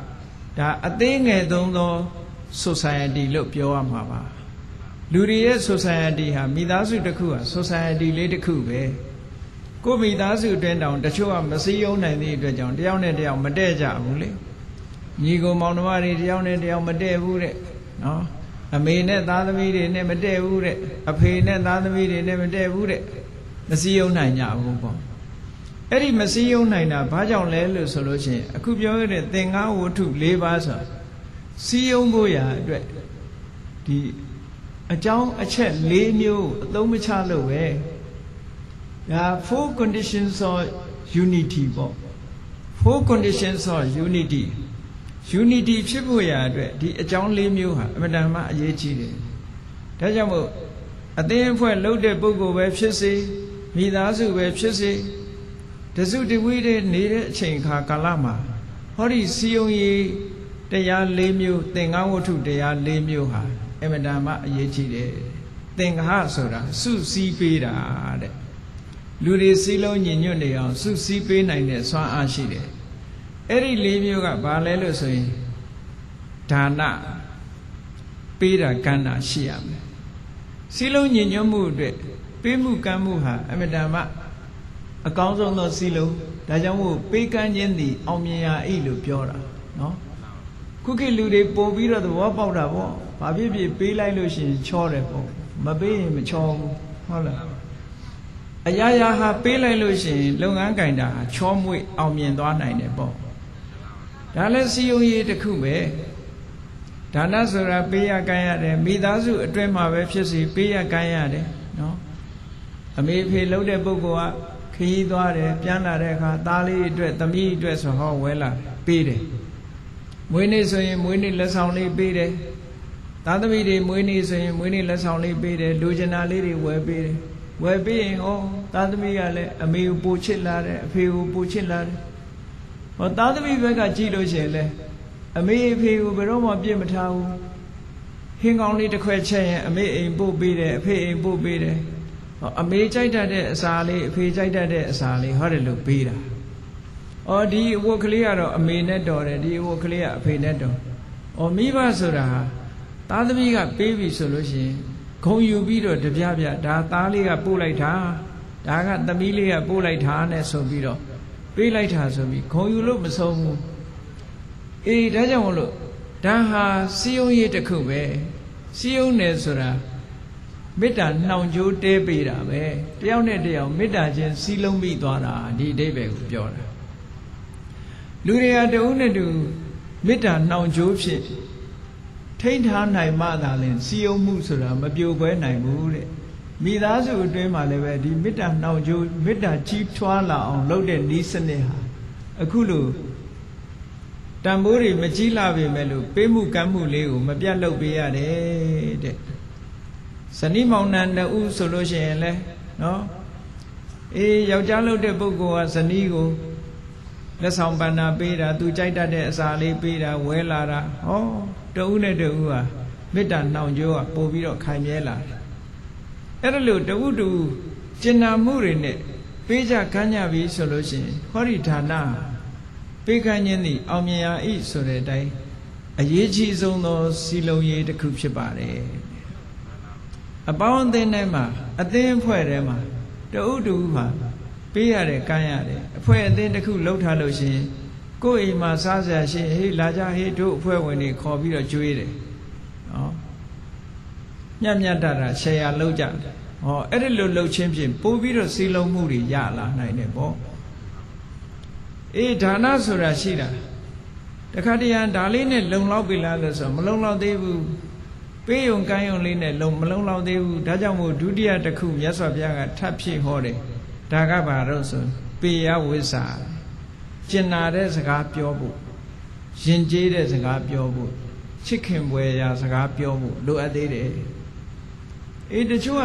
ဒါအသေးငယ်သုံးသော society လို့ပြောရမှာပါလူတွေရဲ့ society ဟာမိသားစုတစ်ခုဟာ society လေးတစ်ခုပဲကိုမိသားစုအတွင်းတောင်တချို့ကမစည်းရုံးနိုင်သည့်အတွက်ကြောင့်တယောက်နဲ့တယောက်မတည့်ကြဘူးလေညီကိုမောင်နှမတွေတယောက်နဲ့တယောက်မတည့်ဘူးတဲ့နော်အမေနဲ့သားသမီးတွေနဲ့မတည့်ဘူးတဲ့အဖေနဲ့သားသမီးတွေနဲ့မတည့်ဘူးတဲ့မစည်းရုံးနိုင်ကြဘူးပေါ့အဲ့ဒီမစည်းရုံးနိုင်တာဘာကြောင့်လဲလို့ဆိုလို့ရှိရင်အခုပြောရတဲ့သင်္ဃဝတ္ထု၄ပါးဆိုစည်းရုံးဖို့ရာအတွက်ဒီအကြောင်းအချက်၄မျိုးအသုံးမချလို့ပဲဒါ four conditions of unity ပေါ့ four conditions of unity ဖြစ်ဖို့ရာအတွက်ဒီအကြောင်း၄မျိုးဟာအမှန်တမ်းအရေးကြီးတယ်ဒါကြောင့်မို့အသင်းအဖွဲ့လှုပ်တဲ့ပုဂ္ဂိုလ်ပဲဖြစ်စေမိသားစုပဲဖြစ်စေတစုတဝိတည်းနေတဲ့အချိန်ခါကာလမှာဟောဒီစီယုံရေးတရား၄မျိုးသင်္ဃဝတ္ထုတရား၄မျိုးဟာအမှန်တမ်းအရေးကြီးတယ်သင်္ဃဆိုတာစုစည်းပေးတာတဲ့လူတွေစည်းလုံးညီညွတ်နေအောင်စုစည်းပေးနိုင်တဲ့စွမ်းအားရှိတယ်အဲ့ဒီ၄မျိုးကဘာလဲလို့ဆိုရင်ဒါနပေးတာကမ်းတာရှိရမယ်စည်းလုံးညီညွတ်မှုအတွက်ပေးမှုကမ်းမှုဟာအမှန်တမ်းအကောင်းဆုံးသောစည်းလုံးဒါကြောင့်မို့ပေးကမ်းခြင်းသည်အောင်မြင်ရာဤလို့ပြောတာနော်ခုခေတ်လူတွေပို့ပြီးတော့သဘောပေါက်တာပေါ့ဘာဖြစ်ဖြစ်ပေးလိုက်လို့ရှိရင်ချောတယ်ပေါ့မပေးရင်မချောဘူးဟုတ်လားအရာရာဟာပေးလိုက်လို့ရှိရင်လုပ်ငန်းကင်တာဟာချောမွေ့အောင်မြင်သွားနိုင်တယ်ပေါ့ဒါလည်းစီယုံရေးတစ်ခုပဲဒါနဆိုတာပေးရကမ်းရတယ်မိသားစုအတွင်းမှာပဲဖြစ်စီပေးရကမ်းရတယ်နော်အမေဖေလှုပ်တဲ့ပုဂ္ဂိုလ်ကခရီးသွားတယ်ပြန်လာတဲ့အခါသားလေးအတွက်သမီးအတွက်ဆိုဟောဝဲလာပေးတယ်မွေးနေ့ဆိုရင်မွေးနေ့လက်ဆောင်လေးပေးတယ်သားသမီးတွေမွေးနေ့ဆိုရင်မွေးနေ့လက်ဆောင်လေးပေးတယ်လူကျင်နာလေးတွေဝယ်ပေးတယ်ဝယ်ပေးရင်ဟောသားသမီးကလည်းအမေကိုပိုချစ်လာတယ်အဖေကိုပိုချစ်လာတယ်ဟောသားသမီးဘက်ကကြည့်လို့ရှိရင်လည်းအမေအဖေကိုဘယ်တော့မှပြစ်မထားဘူးဟင်းကောင်းလေးတစ်ခွက်ချက်ရင်အမေအိမ်ပို့ပေးတယ်အဖေအိမ်ပို့ပေးတယ်ဟောအမေကြိုက်တတ်တဲ့အစာလေးအဖေကြိုက်တတ်တဲ့အစာလေးဟောတယ်လို့ပေးတာအော်ဒီအဝတ်ကလေးကတော့အမေနဲ့တော်တယ်ဒီအဝတ်ကလေးကအဖေနဲ့တော်အော်မိဘဆိုတာသားသမီးကပေးပြီဆိုလို့ရှိရင်ဂုံယူပြီးတော့တပြပြဒါသားလေးကပို့လိုက်တာဒါကသမီးလေးကပို့လိုက်တာနဲ့ဆိုပြီးတော့ပေးလိုက်တာဆိုပြီးဂုံယူလို့မဆုံးဘူးအေးဒါကြောင့်မလို့ဒါဟာစီယုံရေးတစ်ခုပဲစီယုံတယ်ဆိုတာမေတ္တာနှောင်ကြိုးတဲပေးတာပဲတယောက်နဲ့တယောက်မေတ္တာချင်းစီးလုံးပြီးသွားတာဒီအဓိပ္ပာယ်ကိုပြောတာလူတွေကတဦးနဲ့တူမေတ္တာနှောင်ကြိုးဖြင့်ထိန်းထားနိုင်မှသာလျှင်စီယုံမှုဆိုတာမပြိုကွဲနိုင်ဘူးတဲ့မိသားစုအတွင်းမှာလည်းပဲဒီမေတ္တာနှောင်ကြိုးမေတ္တာကြီးထွားလာအောင်လုပ်တဲ့နည်းစနစ်ဟာအခုလိုတန်ဖိုးတွေမကြီးလာပေမဲ့လို့ပေးမှုကမ်းမှုလေးကိုမပြတ်လုပ်ပေးရတယ်တဲ့ဇနီးမောင်နှံနှစ်ဦးဆိုလို့ရှိရင်လဲနော်အေးယောက်ျားလုပ်တဲ့ပုဂ္ဂိုလ်ကဇနီးကိုလက်ဆောင်ပန္နာပေးတာသူကြိုက်တတ်တဲ့အစာလေးပေးတာဝဲလာတာဟောတဦးနဲ့တဦးဟာမေတ္တာနှောင်ကြိုးကပို့ပြီးတော့ခိုင်မြဲလာတယ်အဲ့ဒါလို့တဦးတူကျင်နာမှုတွေနဲ့ပေးကြကမ်းကြပြီဆိုလို့ရှိရင်ဟောဒီဌာနပေးကမ်းခြင်းသည်အောင်မြင်ရာဤဆိုတဲ့အတိုင်းအရေးကြီးဆုံးသောစီလုံးရေးတစ်ခုဖြစ်ပါတယ်အပေါင်းအသင်းထဲမှာအသင်းအဖွဲ့ထဲမှာတဦးတူဟာပေးရတယ်ကမ်းရတယ်အဖွဲ့အသင်းတစ်ခုလှုပ်ထားလို့ရှိရင်ကိုယ့်အိမ်မှာစားစရာရှိဟေးလာကြဟေးတို့အဖွဲ့ဝင်တွေခေါ်ပြီးတော့ကြွေးတယ်နော်ညံ့တတာရှယ်ယာလုပ်ကြတယ်ဟောအဲ့ဒီလိုလှုပ်ချင်းဖြင့်ပို့ပြီးတော့စီလုံးမှုတွေရလာနိုင်တယ်ပေါ့အေးဒါနဆိုတာရှိတာတခါတရံဒါလေးနဲ့လုံလောက်ပြီလားလို့ဆိုမလုံလောက်သေးဘူးပေးယုံကမ်းယုံလေးနဲ့မလုံလောက်သေးဘူးဒါကြောင့်မို့ဒုတိယတစ်ခုမြတ်စွာဘုရားကထပ်ဖြည့်ဟောတယ်ဒါကဘာလို့ဆိုပေယဝိဇ္ဇာကျင်နာတဲ့စကားပြောဖို့ယဉ်ကျေးတဲ့စကားပြောဖို့ချစ်ခင်ပွေရာစကားပြောဖို့လိုအပ်သေးတယ်အေးတချို့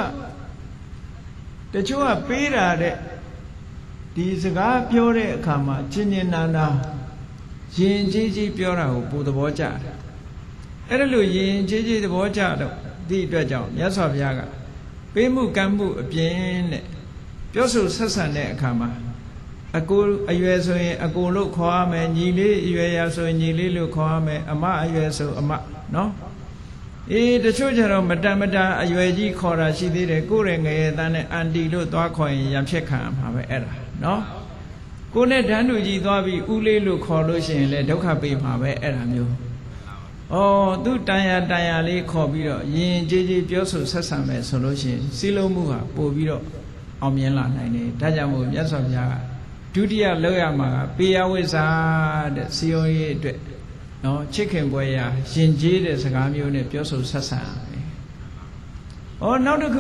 ကပေးတာတဲ့ဒီစကားပြောတဲ့အခါမှာကျင်ကျင်နာနာယဉ်ကျေးကြီးပြောတာကိုပိုသဘောကျတယ်အဲ့ဒါလို့ယဉ်ကျေးကြီးသဘောကျတော့ဒီအတွက်ကြောင့်မြတ်စွာဘုရားကပေးမှုကမ်းမှုအပြင်တဲ့ပြောဆိုဆက်ဆံတဲ့အခါမှာအကိုအရွယ်ဆိုရင်အကိုလို့ခေါ်ရမယ်ညီလေးအရွယ်ရဆိုရင်ညီလေးလို့ခေါ်ရမယ်အမအရွယ်ဆိုအမနော်တချို့ကျတော့မတန်မတန်အရွယ်ကြီးခေါ်တာရှိသေးတယ်ကိုယ်ရဲ့ငယ်သားနဲ့အန်တီလို့သွားခေါ်ရင်ရံဖြစ်ခံမှာပဲအဲ့ဒါနော်ကိုယ်နဲ့ဓာတ်တူကြီးသွားပြီးဦးလေးလို့ခေါ်လို့ရှိရင်လည်းဒုက္ခပေးမှာပဲအဲ့ဒါမျိုးသူတန်ရာလေးခေါ်ပြီးတော့ရင်ကြေးပြောဆိုဆက်ဆံမယ်ဆိုလို့ရှိရင်စီလုံးမှုဟာပို့ပြီးတော့အောင်မြင်လာနိုင်တယ်ဒါကြောင့်မို့မြတ်စွာဘုရားကဒုတိယလောက်ရမှာကပေယဝိဇ္ဇာတဲ့စီယုံရေးအတွက်နော်ချစ်ခင်ပွဲရာရင်ကျေးတဲ့စကားမျိုးနဲ့ပြောဆိုဆက်ဆံမယ်နောက်တစ်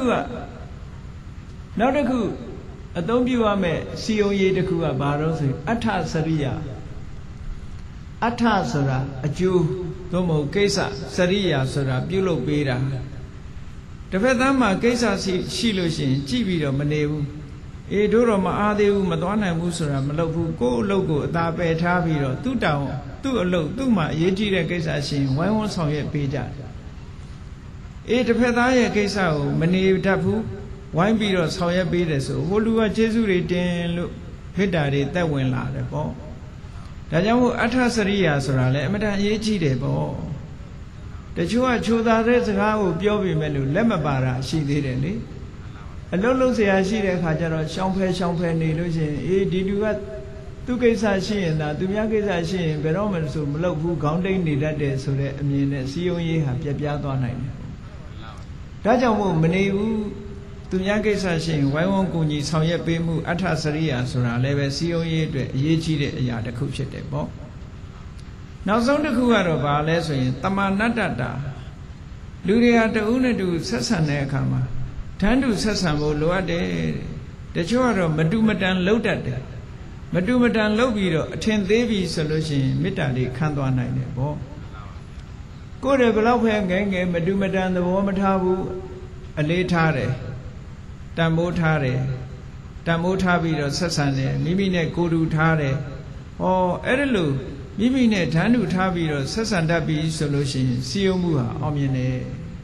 ခုအသုံးပြုရမယ့်စီယုံရေးတစ်ခုကဘာလို့ဆိုအဋ္ဌစရိယအဋ္ဌဆိုတာအကျိုးသို့မဟုတ်ကိစ္စစရိယဆိုတာပြုလုပ်ပေးတာတစ်ဖက်သားမှာကိစ္စရှိလို့ရှိရင်ကြည့်ပြီးတော့မနေဘူးတို့တော့မအားသေးဘူးမသွားနိုင်ဘူးဆိုတာမလုပ်ဘူးကိုယ့်အလုပ်ကိုအသာပယ်ထားပြီးတော့သူ့တောင်းသူ့အလုပ်သူ့မှာအရေးကြီးတဲ့ကိစ္စရှိရင်ဝိုင်းဝန်းဆောင်ရွက်ပေးကြတယ်တစ်ဖက်သားရဲ့ကိစ္စကိုမနေတတ်ဘူးဝိုင်းပြီးတော့ဆောင်ရွက်ပေးတယ်ဆိုဟိုလူကကျေးဇူးတွေတင်လို့ဖိတ္တာတွေတက်ဝင်လာတယ်ပေါ့ဒါကြောင့်မို့အဋ္ဌစရိယာဆိုတာလည်းအမတန်အရေးကြီးတယ်ပေါ့တချို့ကချိုသာတဲ့စကားကိုပြောပြီးမဲ့လို့လက်မပါတာရှိသေးတယ်လေအလုံးလုံးเสียရှိတဲ့အခါကျတော့ရှောင်းဖဲနေလို့ရှိရင်ဒီလူကသူကိစ္စရှိရင်ဒါသူများကိစ္စရှိရင်ဘယ်တော့မှဆိုမလုပ်ဘူးခေါင်းတိတ်နေတတ်တယ်ဆိုတဲ့အမြင်နဲ့စီယုံရေးဟာပြပြသွားနိုင်တယ်ဒါကြောင့်မို့မနေဘူးသူများကိစ္စရှိရင်ဝိုင်းဝန်းကူညီဆောင်ရွက်ပေးမှုအဋ္ဌစရိယာဆိုတာလည်းပဲစီယုံရေးအတွက်အရေးကြီးတဲ့အရာတစ်ခုဖြစ်တယ်ပေါ့နောက်ဆုံးတစ်ခုကတော့ဘာလဲဆိုရင်တမာနတ္တတာလူတွေကတဦးနဲ့တူဆက်ဆံတဲ့အခါမှာဓာတ်တူဆက်ဆံဖို့လိုအပ်တယ်တချို့ကတော့မတူမတန်လှုပ်တတ်တယ်မတူမတန်လှုပ်ပြီးတော့အထင်သေးပြီဆိုလို့ရှိရင်မေတ္တာလေးခံသွားနိုင်တယ်ပေါ့ကိုယ်တည်းဘလောက်ပဲငယ်မတူမတန်သဘောမထားဘူးအလေးထားတယ်တန်ဖိုးထားတယ်တန်ဖိုးထားပြီးတော့ဆက်ဆံတယ်မိမိနဲ့ကိုယ်တူထားတယ်အဲ့ဒါလို့မိမိနဲ့ဓာတ်တူထားပြီးတော့ဆက်ဆံတတ်ပြီဆိုလို့ရှိရင်စီယုံမှုဟာအောင်မြင်တယ်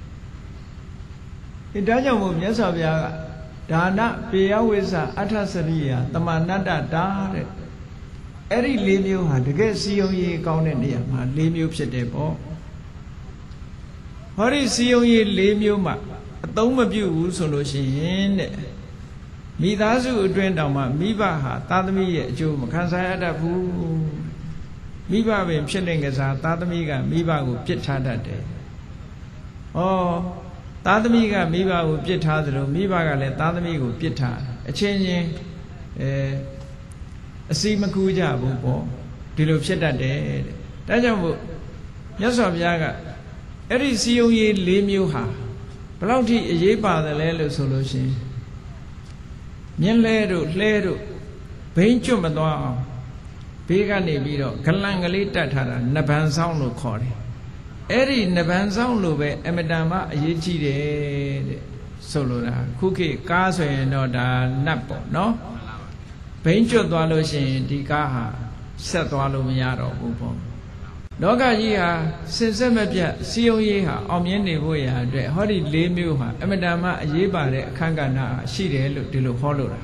ဒါကြောင့်မို့မြတ်စွာဘုရားကဒါနပေယဝိဇ္ဇအဋ္ဌစရိယတမာနတ္တတာတဲ့အဲ့ဒီ၄မျိုးဟာတကယ်စီယုံရေးကောင်းတဲ့နေရာမှာ၄မျိုးဖြစ်တယ်ပေါ့ဟောဒီစီယုံရေး၄မျိုးမှာအသုံးမပြုဘူးဆိုလို့ရှိရင်တဲ့မိသားစုအတွင်းတောင်မှမိဘဟာသားသမီးရဲ့အကျိုးမခံစားရတတ်ဘူးမိဘပင်ဖြစ်နေကြစားသားသမီးကမိဘကိုပြစ်ထားတတ်တယ်သားသမီးကမိဘကိုပြစ်ထားသလိုမိဘကလည်းသားသမီးကိုပြစ်ထားအချင်းချင်းအစီမကူကြဘူးပေါ့ဒီလိုဖြစ်တတ်တယ်တဲ့ဒါကြောင့်မို့မြတ်စွာဘုရားကအဲ့ဒီစီယုံရေး၄မျိုးဟာဘယ်လောက်ထိအရေးပါတယ်လဲလို့ဆိုလို့ရှိရင်မြင်းလဲတို့လှဲတို့ဘိန်းကျွတ်မသွားအောင်ဘေးကနေပြီးတော့ဂလန်ကလေးတတ်ထားတာနဗံဆောင်လို့ခေါ်တယ်အဲ့ဒီနဗံဆောင်လို့ပဲအမတန်မှအရေးကြီးတယ်တဲ့ဆိုလိုတာခုခေတ်ကားဆိုရင်တော့ဒါနတ်ပေါ့နော်ဘိန်းကျွတ်သွားလို့ရှိရင်ဒီကားဟာဆက်သွားလို့မရတော့ဘူးပေါ့လောကကြီးဟာစင်စစ်မပြတ်စီယုံရေးဟာအောင်မြင်နေဖို့ရာအတွက်ဟောဒီ၄မျိုးဟာအမတန်မှအရေးပါတဲ့အခန်းကဏ္ဍရှိတယ်လို့ဒီလိုဟောလို့တာ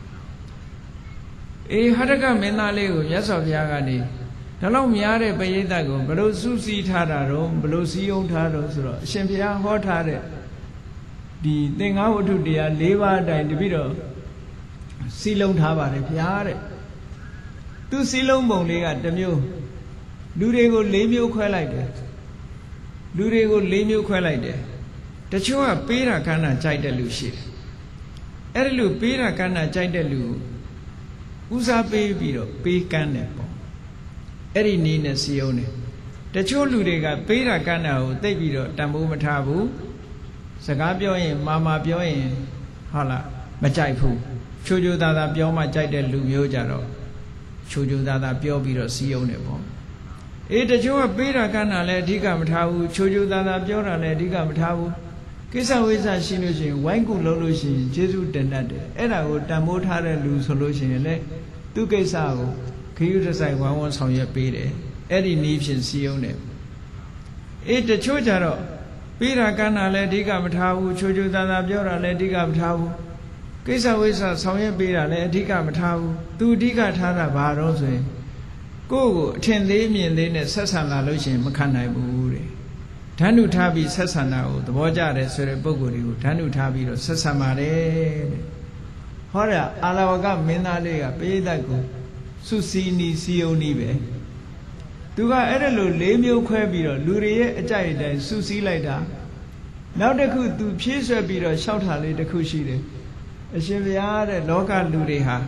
ဟရကမင်းသားလေးကိုမြတ်စွာဘုရားကနေဒါလောက်များတဲ့ပရိသတ်ကိုဘယ်လိုစုစည်းထားတာတော့ဘယ်လိုစည်းရုံးထားတော့ဆိုတော့အရှင်ဘုရားဟောထားတဲ့ဒီသင်္ဃဝတ္ထုတရား၄ပါးအတိုင်းတပိတော့စည်းလုံးထားပါတယ်ဘုရားတဲ့သူစည်းလုံးပုံလေးကတစ်မျိုးလူတွေကို၄မျိုးခွဲလိုက်တယ်လူတွေကို၄မျိုးခွဲလိုက်တယ်တချို့ကပေးတာကမ်းတာကြိုက်တဲ့လူရှိတယ်အဲ့ဒီလိုပေးတာကမ်းတာကြိုက်တဲ့လူဦးစားပေးပြီးတော့ပေးကမ်းတယ်ပေါ့အဲ့ဒီနည်းနဲ့စီယုံတယ်တချို့လူတွေကပေးတာကမ်းတာကိုသိပြီးတော့တန်ဖိုးမထားဘူးစကားပြောရင်မာပြောရင်ဟုတ်လားမကြိုက်ဘူးချိုချိုသားသားပြောမှကြိုက်တဲ့လူမျိုးကြတော့ချိုချိုသားသားပြောပြီးတော့စီယုံတယ်ပေါ့တချို့ကပေးတာကမ်းတာလည်းအဓိကမထားဘူးချိုချိုသားသားပြောတာလည်းအဓိကမထားဘူးကိစ္စဝိစ္စရှိလို့ရှိရင်ဝိုင်းကူလုံးလို့ရှိရင်ကျေးဇူးတင်တတ်တယ်အဲ့ဒါကိုတန်ဖိုးထားတဲ့လူဆိုလို့ရှိရင်လည်းသူကိစ္စကိုခရီးတစ်ဆိုင်ဝမ်းဝမ်းဆောင်ရွက်ပေးတယ်အဲ့ဒီနည်းဖြင့်စီယုံတယ်တချို့ကြတော့ပေးတာကမ်းတာလည်းအဓိကမထားဘူးချိုချိုသားသားပြောတာလည်းအဓိကမထားဘူးကိစ္စဝိစ္စဆောင်ရွက်ပေးတာလည်းအဓိကမထားဘူးသူအဓိကထားတာဘာတော့ဆိုရင်ကိုယ့်ကိုအထင်သေးမြင်သေးနဲ့ဆက်ဆံလာလို့ရှိရင်မခံနိုင်ဘူးတဲ့ဓာတ်နုထားပြီးဆက်ဆံတာကိုသဘောကျတယ်ဆိုတဲ့ပုံကိုယ်တွေကိုဓာတ်နုထားပြီးတော့ဆက်ဆံပါတယ်တဲ့ဟောတာအာလဝကမင်းသားလေးကပိဋကတ်ကိုစုစည်းနီးစီယုံနီးပဲသူကအဲ့ဒါလို၄မျိုးခွဲပြီးတော့လူတွေရဲ့အကြိုက်အတိုင်းစုစည်းလိုက်တာနောက်တစ်ခုသူဖြည့်ဆွက်ပြီးတော့လျှောက်တာလေးတစ်ခုရှိတယ်အရှင်ဘုရားတဲ့လောကလူတွေဟာ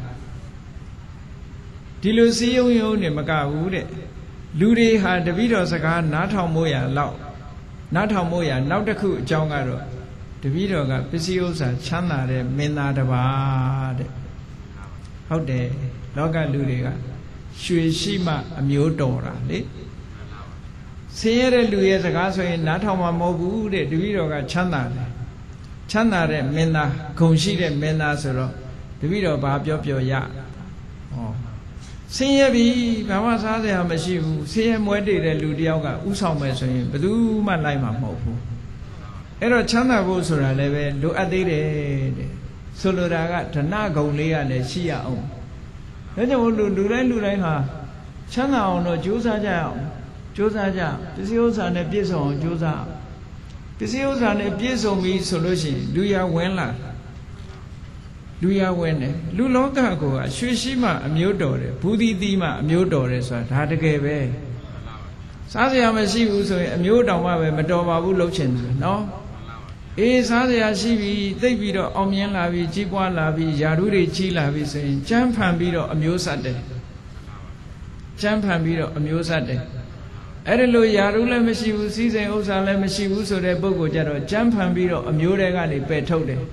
ဒီလိုစီယုံယုံနေမကဘူးတဲ့လူတွေဟာတပည့်တော်စကားနားထောင်မို့ရလောက်နားထောင်မို့ရနောက်တစ်ခုအကြောင်းကတော့တပည့်တော်ကပစ္စည်းဥစ္စာချမ်းသာတဲ့မင်းသားတစ်ပါးတဲ့ဟုတ်တယ်လောကလူတွေကရွှေရှိမှအမျိုးတော်တာလေဆင်းရဲတဲ့လူရဲ့စကားဆိုရင်နားထောင်မှာမဟုတ်ဘူးတဲ့တပည့်တော်ကချမ်းသာတယ်ချမ်းသာတဲ့မင်းသားဂုဏ်ရှိတဲ့မင်းသားဆိုတော့တပည့်တော်ဘာပြောရဟောဆင်းရဲပြီဘာမှစားစရာမရှိဘူးဆင်းရဲမွဲတေတဲ့လူတယောက်ကဥဆောင်မယ်ဆိုရင်ဘယ်သူမှလိုက်မှာမဟုတ်ဘူးအဲ့တော့ချမ်းသာဖို့ဆိုတာလည်းပဲလိုအပ်သေးတယ်တဲ့ဆိုလိုတာကဓနဂုဏ်လေးကလည်းရှိရအောင်ဒါကြောင့်လူတိုင်းဟာချမ်းသာအောင်တော့ကြိုးစားကြအောင်ကြိုးစားကြပစ္စည်းဥစ္စာနဲ့ပြည့်စုံအောင်ကြိုးစားပစ္စည်းဥစ္စာနဲ့ပြည့်စုံပြီဆိုလို့ရှိရင်လူရဝင်လာလူရဝင်တယ်လူလောကကိုရွှေရှိမှအမျိုးတော်တယ်ဘူးသီးသီးမှအမျိုးတော်တယ်ဆိုတာဒါတကယ်ပဲစားစရာမရှိဘူးဆိုရင်အမျိုးတောင်မှပဲမတော်ပါဘူးလှုပ်ချင်တာနော်အေးစားစရာရှိပြီသိပ်ပြီးတော့အောင်မြင်လာပြီကြီးပွားလာပြီယာရုတွေကြီးလာပြီဆိုရင်ကြမ်းဖန်ပြီးတော့အမျိုးဆက်တယ်ကြမ်းဖန်ပြီးတော့အမျိုးဆက်တယ်အဲ့ဒီလိုယာရုလည်းမရှိဘူးစီးစိမ်ဥစ္စာလည်းမရှိဘူးဆိုတဲ့ပုဂ္ဂိုလ်ကြတော့ကြမ်းဖန်ပြီးတော့အမျိုးတွေကနေပယ်ထုတ်တယ်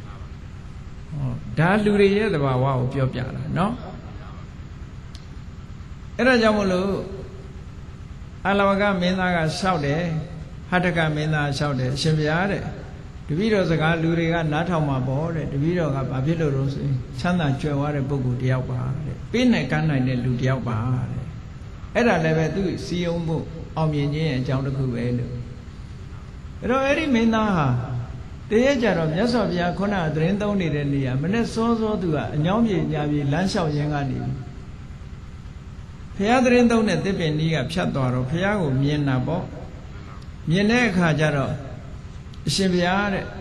ဒါလူတွေရဲ့သဘာဝကိုပြောပြတာနော်အဲ့ဒါကြောင့်မလို့အလဝကမင်းသားကလျှောက်တယ်ဟတ္တကမင်းသားလျှောက်တယ်အရှင်ဘုရားတဲ့တပည့်တော်စကားလူတွေကနားထောင်မှာပေါ့တဲ့တပည့်တော်ကဘာဖြစ်လို့လို့ဆိုရင်ချမ်းသာကြွယ်ဝတဲ့ပုဂ္ဂိုလ်တယောက်ပါတဲ့ပေးနိုင်ကမ်းနိုင်တဲ့လူတယောက်ပါတဲ့အဲ့ဒါလည်းပဲသူစီယုံဖို့အောင်မြင်ခြင်းရဲ့အကြောင်းတစ်ခုပဲလို့အဲ့တော့အဲ့ဒီမင်းသားဟာတရက်ကြတော့မြတ်စွာဘုရားခုနကသတင်းသုံးနေတဲ့နေရာမနဲ့စောစောသူကအညောင်းပြေညာပြေလမ်းလျှောက်ရင်းကနေဘုရားသတင်းသုံးတဲ့သစ်ပင်ကြီးကဖြတ်သွားတော့ဘုရားကိုမြင်တာပေါ့မြင်တဲ့အခါကျတော့အရှင်ဘုရားတဲ့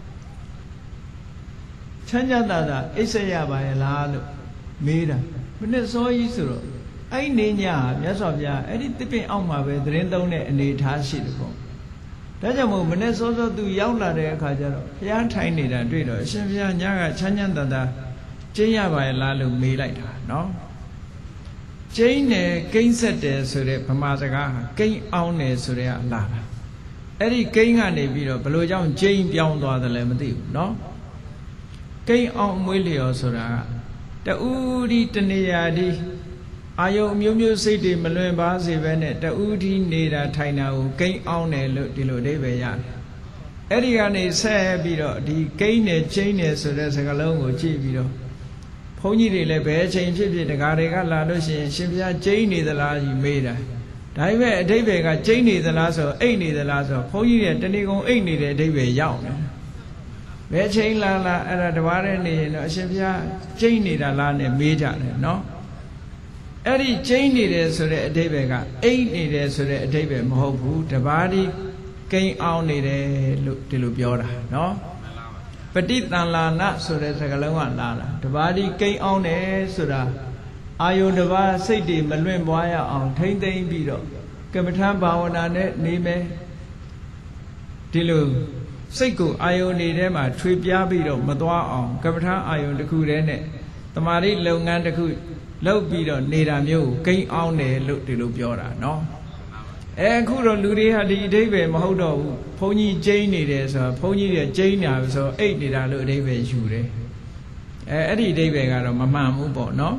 ချမ်းသာတာအိပ်ဆက်ရပါရဲ့လားလို့မေးတာမနဲ့စောကြီးဆိုတော့အဲ့နေညမြတ်စွာဘုရားအဲ့ဒီသစ်ပင်အောက်မှာပဲသတင်းသုံးတဲ့အနေထားရှိတယ်ပေါ့ဒါကြောင့်မို့မနေ့စောစောသူရောက်လာတဲ့အခါကျတော့ဘုရားထိုင်နေတာတွေ့တော့အရှင်ဘုရားညကချမ်းသာကျင်းရပါရဲ့လားလို့မေးလိုက်တာနော်ကျင်းတယ်ကိန်းဆက်တယ်ဆိုတဲ့ဗမာစကားဟာကိန်းအောင်တယ်ဆိုတဲ့အလားပါအဲ့ဒီကိန်းကနေပြီးတော့ဘလို့ကြောင့်ကျင်းပြောင်းသွားတယ်လဲမသိဘူးနော်ကိန်းအောင်မွေးလျော်ဆိုတာကတူဒီတနေရာဒီအာယုံမျိုးမျိုးစိတ်တွေမလွင်ပါစေပဲနဲ့တူဒီနေတာထိုင်တာကိုကိန်းအောင်တယ်လို့ဒီလိုအဓိပ္ပာယ်ရတယ်အဲ့ဒီကနေဆက်ပြီးတော့ဒီကိန်းနဲ့ချင်းနဲ့ဆိုတဲ့စကားလုံးကိုကြည့်ပြီးတော့ဘုန်းကြီးတွေလည်းဘယ်အချိန်ဖြစ်ဖြစ်တကားတွေကလာလို့ရှိရင်ရှင်ဘုရားကျင်းနေသလားကြီးမေးတာဒါပေမဲ့အဓိပ္ပာယ်ကကျင်းနေသလားဆိုအိတ်နေသလားဆိုဘုန်းကြီးတွေတဏီကုံအိတ်နေတဲ့အဓိပ္ပာယ်ရောက်တယ်ဘယ်ချိန်လာအဲ့ဒါတဘာတဲ့နေရင်တော့အရှင်ဘုရားကျင်းနေတာလားနဲ့မေးကြတယ်နော်အဲ့ဒီကျင်းနေတယ်ဆိုတဲ့အဓိပ္ပာယ်ကအိတ်နေတယ်ဆိုတဲ့အဓိပ္ပာယ်မဟုတ်ဘူးတဘာဒီကိန်းအောင်နေတယ်လို့ဒီလိုပြောတာနော်ပฏิတန်လာနဆိုတဲ့စကားလုံးကလာတာတဘာဒီကိန်းအောင်တယ်ဆိုတာအာယုန်တဘာစိတ်တွေမလွင့်ပွားရအောင်ထိမ့်သိမ့်ပြီးတော့ကမ္မထာဘာဝနာနဲ့နေမယ်ဒီလိုစိတ်ကိုအာယုန်တွေထဲမှာထွေပြားပြီးတော့မသွားအောင်ကမ္မထာအာယုန်တစ်ခုတည်းနဲ့တမာတိလုပ်ငန်းတစ်ခုလုပ်ပြီးတော့နေတာမျိုးကိုကိန်းအောင်တယ်လို့ဒီလိုပြောတာနော်အခုတော့လူတွေဟာဒီအဓိပ္ပာယ်မဟုတ်တော့ဘူးဘုန်းကြီးကျိန်းနေတယ်ဆိုတော့ဘုန်းကြီးတွေကျိန်းတာဆိုအိတ်နေတာလို့အဓိပ္ပာယ်ယူတယ်အဲ့ဒီအဓိပ္ပာယ်ကတော့မမှန်ဘူးပေါ့နော်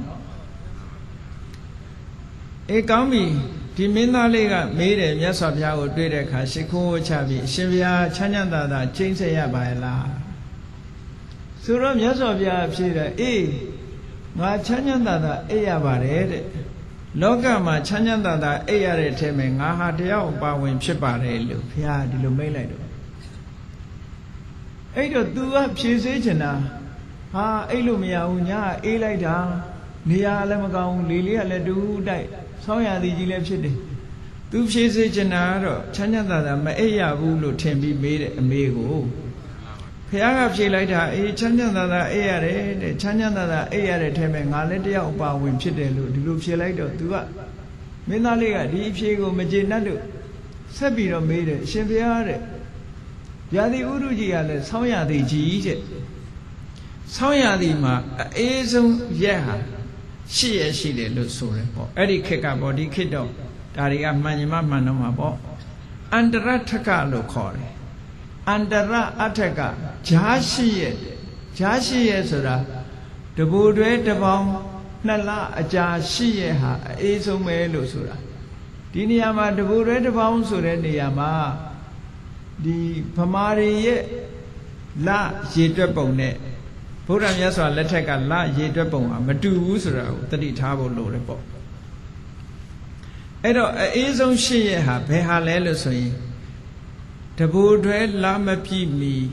ကောင်းပြီဒီမင်းသားလေးကမေးတယ်မြတ်စွာဘုရားကိုတွေ့တဲ့အခါရှ िख ိုးဝချပြီးအရှင်ဘုရားချမ်းသာကျိန်းဆက်ရပါရဲ့လားဆိုတော့မြတ်စွာဘုရားဖြေတယ်အေးငါချမ်းသာအိပ်ရပါတယ်တဲ့လောကမှာချမ်းသာအိပ်ရတဲ့အထက်မှာငါဟာတယောက်ပါဝင်ဖြစ်ပါတယ်လို့ဘုရားဒီလိုမိတ်လိုက်တော့အဲ့တော့ तू ကဖြေစေချင်တာဟာအိတ်လို့မရဘူးညာအေးလိုက်တာနေရာလည်းမကောင်းဘူးလေလေးကလည်းတူတိုက်ဆောင်းရသည်ကြီးလည်းဖြစ်တယ်သူဖြည့်စေချင်တာကတော့ချမ်းချမ်းသာသာမအိပ်ရဘူးလို့ထင်ပြီးမေးတဲ့အမေကိုဖះကဖြေလိုက်တာအေးချမ်းချမ်းသာသာအိပ်ရတယ်တဲ့ချမ်းချမ်းသာသာအိပ်ရတဲ့ထဲမှာငါလည်းတယောက်အပါဝင်ဖြစ်တယ်လို့ဒီလိုဖြေလိုက်တော့သူကမင်းသားလေးကဒီအဖြေကိုမကျေနပ်လို့ဆက်ပြီးတော့မေးတယ်အရှင်ဖះတဲ့ဗျာတိဥရုကြီးကလည်းဆောင်းရသည်ကြီးတဲ့ဆောင်းရသည်မှာအေးဆုံးရက်ဟာရှိရရှိတယ်လို့ဆိုတယ်ပေါ့အဲ့ဒီခေတ်ကပေါ့ဒီခေတ်တော့ဒါတွေကမှန်ရင်မှန်တော့မှာပေါ့အန္တရထကလို့ခေါ်တယ်အန္တရအထကဈာရှိရဲ့ဆိုတာတဘူတွဲတပေါင်းနှစ်လအကြာရှိရဲ့ဟာအေးဆုံးပဲလို့ဆိုတာဒီနေရာမှာတဘူတွဲတပေါင်းဆိုတဲ့နေရာမှာဒီဗမာတွေရဲ့လရေတွက်ပုံနဲ့ဘုရားမြတ်စွာလက်ထက်ကလရေတွက်ပုံဟာမတူဘူးဆိုတာကိုသတိထားဖို့လိုတယ်ပေါ့အဲ့တော့အေးဆုံးရှိရဲ့ဟာဘယ်ဟာလဲလို့ဆိုရင်တဘူတွဲလမပြည့်မီ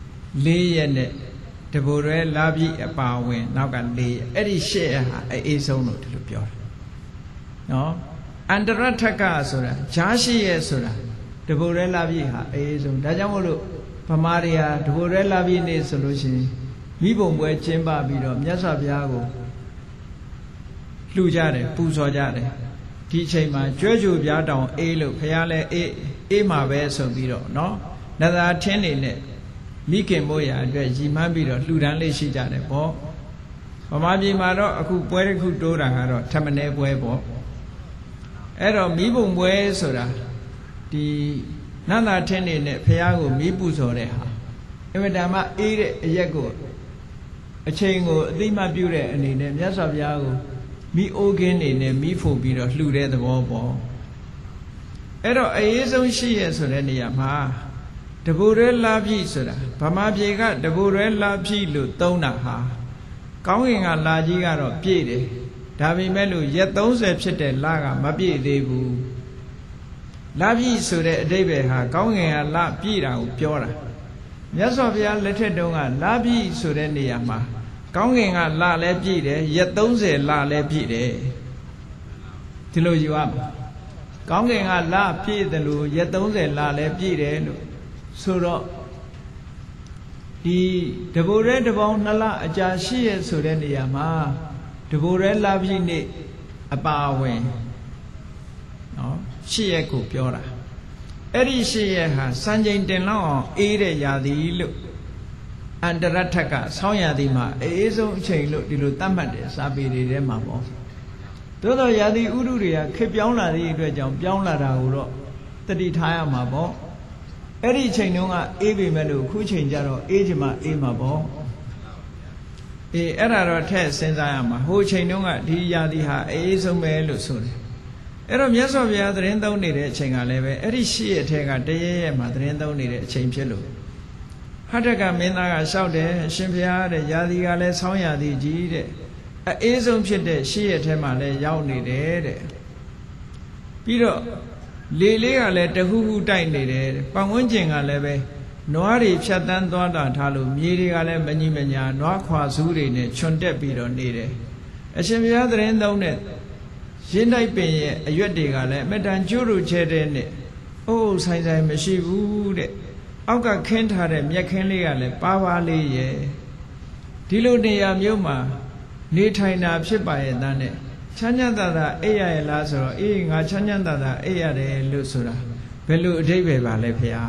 4ရက်နဲ့တဘူတွဲလပြည့်အပါဝင်နောက်က4ရက်အဲ့ဒီရှိရဲ့ဟာအေးဆုံးလို့ဒီလိုပြောတယ်နော်အန္တရထကဆိုတာဈာရှိရဲ့ဆိုတာတဘူတွဲလပြည့်ဟာအေးဆုံးဒါကြောင့်မို့လို့ဗမာတွေဟာတဘူတွဲလပြည့်နေ့ဆိုလို့ရှိရင်မိဘုံပွဲကျင်းပပြီးတော့မြတ်စွာဘုရားကိုလှူကြတယ်ပူဇော်ကြတယ်ဒီအချိန်မှာကျွဲကြိုပြားတောင်အေးလို့ဘုရားလည်းအေးမှာပဲဆိုပြီးတော့နော်နသာထင်းနေနဲ့မိခင်မို့ရာအတွက်ရည်မှန်းပြီးတော့လှူဒန်းလေးရှိကြတယ်ပေါ့ဗမာပြည်မှာတော့အခုပွဲတစ်ခုတိုးတာကတော့ထမနေပွဲပေါ့အဲ့တော့မိဘုံပွဲဆိုတာဒီနသာထင်းနေနဲ့ဘုရားကိုမိပူဇော်တဲ့ဟာအမတန်မှအေးတဲ့အရက်ကိုအချိန်ကိုအတိမတ်ပြုတဲ့အနေနဲ့မြတ်စွာဘုရားကိုမိအိုးကင်းနေနဲ့မိဖို့ပြီးတော့လှူတဲ့သဘောပေါ့အဲ့တော့အေးဆုံးရှိရဲ့ဆိုတဲ့နေရာမှာတဘူရဲလာပြီဆိုတာဗမာပြေကတဘူရဲလာပြီလို့သုံးတာဟာကောင်းကင်ကလာကြီးကတော့ပြည့်တယ်ဒါပေမဲ့လို့ရက်30ဖြစ်တဲ့လကမပြည့်သေးဘူးလာပြီဆိုတဲ့အဓိပ္ပာယ်ဟာကောင်းကင်ကလပြည့်တာကိုပြောတာမြတ်စွာဘုရားလက်ထက်တုန်းကလာပြီဆိုတဲ့နေရာမှာကောင်းကင်ကလလည်းပြည့်တယ်ရက်30လလည်းပြည့်တယ်ဒီလိုယူရမှာကောင်းကင်ကလပြည့်တယ်လို့ရက်30လလည်းပြည့်တယ်လို့ဆိုတော့ဒီတဘူရဲတပေါင်း2လအကြာရှိရဆိုတဲ့နေရာမှာတဘူရဲလပြည့်နေ့အပါဝင်နော်ရှိရကိုပြောတာအဲ့ဒီရှိရဟာစံချိန်တင်လောက်အောင်အေးတဲ့ရာသီလို့အန္တရထကဆောင်းရာသီမှာအေးဆုံးအချိန်လို့ဒီလိုသတ်မှတ်တယ်စာပေတွေထဲမှာပေါ့သို့တော့ရာသီဥတုတွေကခေပြောင်းလာသည့်အတွက်ကြောင့်ပြောင်းလာတာကိုတော့တတိထားရမှာပေါ့အဲ့ဒီအချိန်တုန်းကအေးပေမဲ့လို့ခုချိန်ကျတော့အေးချင်မှအေးမှာပေါ့အဲ့ဒါတော့ထည့်စဉ်းစားရမှာဟိုချိန်တုန်းကဒီရာသီဟာအေးဆုံးပဲလို့ဆိုတယ်အဲ့တော့မြတ်စွာဘုရားသတင်းသုံးနေတဲ့အချိန်ကလည်းပဲအဲ့ဒီရှိရထဲကတရရဲ့မှာသတင်းသုံးနေတဲ့အချိန်ဖြစ်လို့ဟတ္တကမင်းသားကလျှောက်တယ်အရှင်ဘုရားတဲ့ရာသီကလည်းဆောင်းရာသီကြီးတဲ့အေးဆုံးဖြစ်တဲ့ရှိရထဲမှာလည်းရောက်နေတယ်တဲ့ပြီးတော့လေလေးကလည်းတဟုဟုတိုက်နေတယ်ပတ်ဝန်းကျင်ကလည်းပဲနွားတွေဖြတ်တန်းသွားတာထားလို့မြေတွေကလည်းမညီမညာနွားခွာစူးတွေနဲ့ခြုံတက်ပြီးတော့နေတယ်အရှင်ဘုရားသတင်းသုံးတဲ့ရင်းတိုက်ပင်ရဲ့အရွက်တွေကလည်းအမတန်ကျိုးတို့ချဲတဲ့နဲ့အိုးဆိုင်ဆိုင်မရှိဘူးတဲ့အောက်ကခင်းထားတဲ့မြက်ခင်းလေးကလည်းပါပါလေးရဲ့ဒီလိုနေရာမျိုးမှာနေထိုင်တာဖြစ်ပါရဲ့တန်းနဲ့ချမ်းချမ်းသာသာအိပ်ရရဲ့လားဆိုတော့အေးငါချမ်းချမ်းသာသာအိပ်ရတယ်လို့ဆိုတာဘယ်လိုအဓိပ္ပာယ်ပါလဲဖေဟာ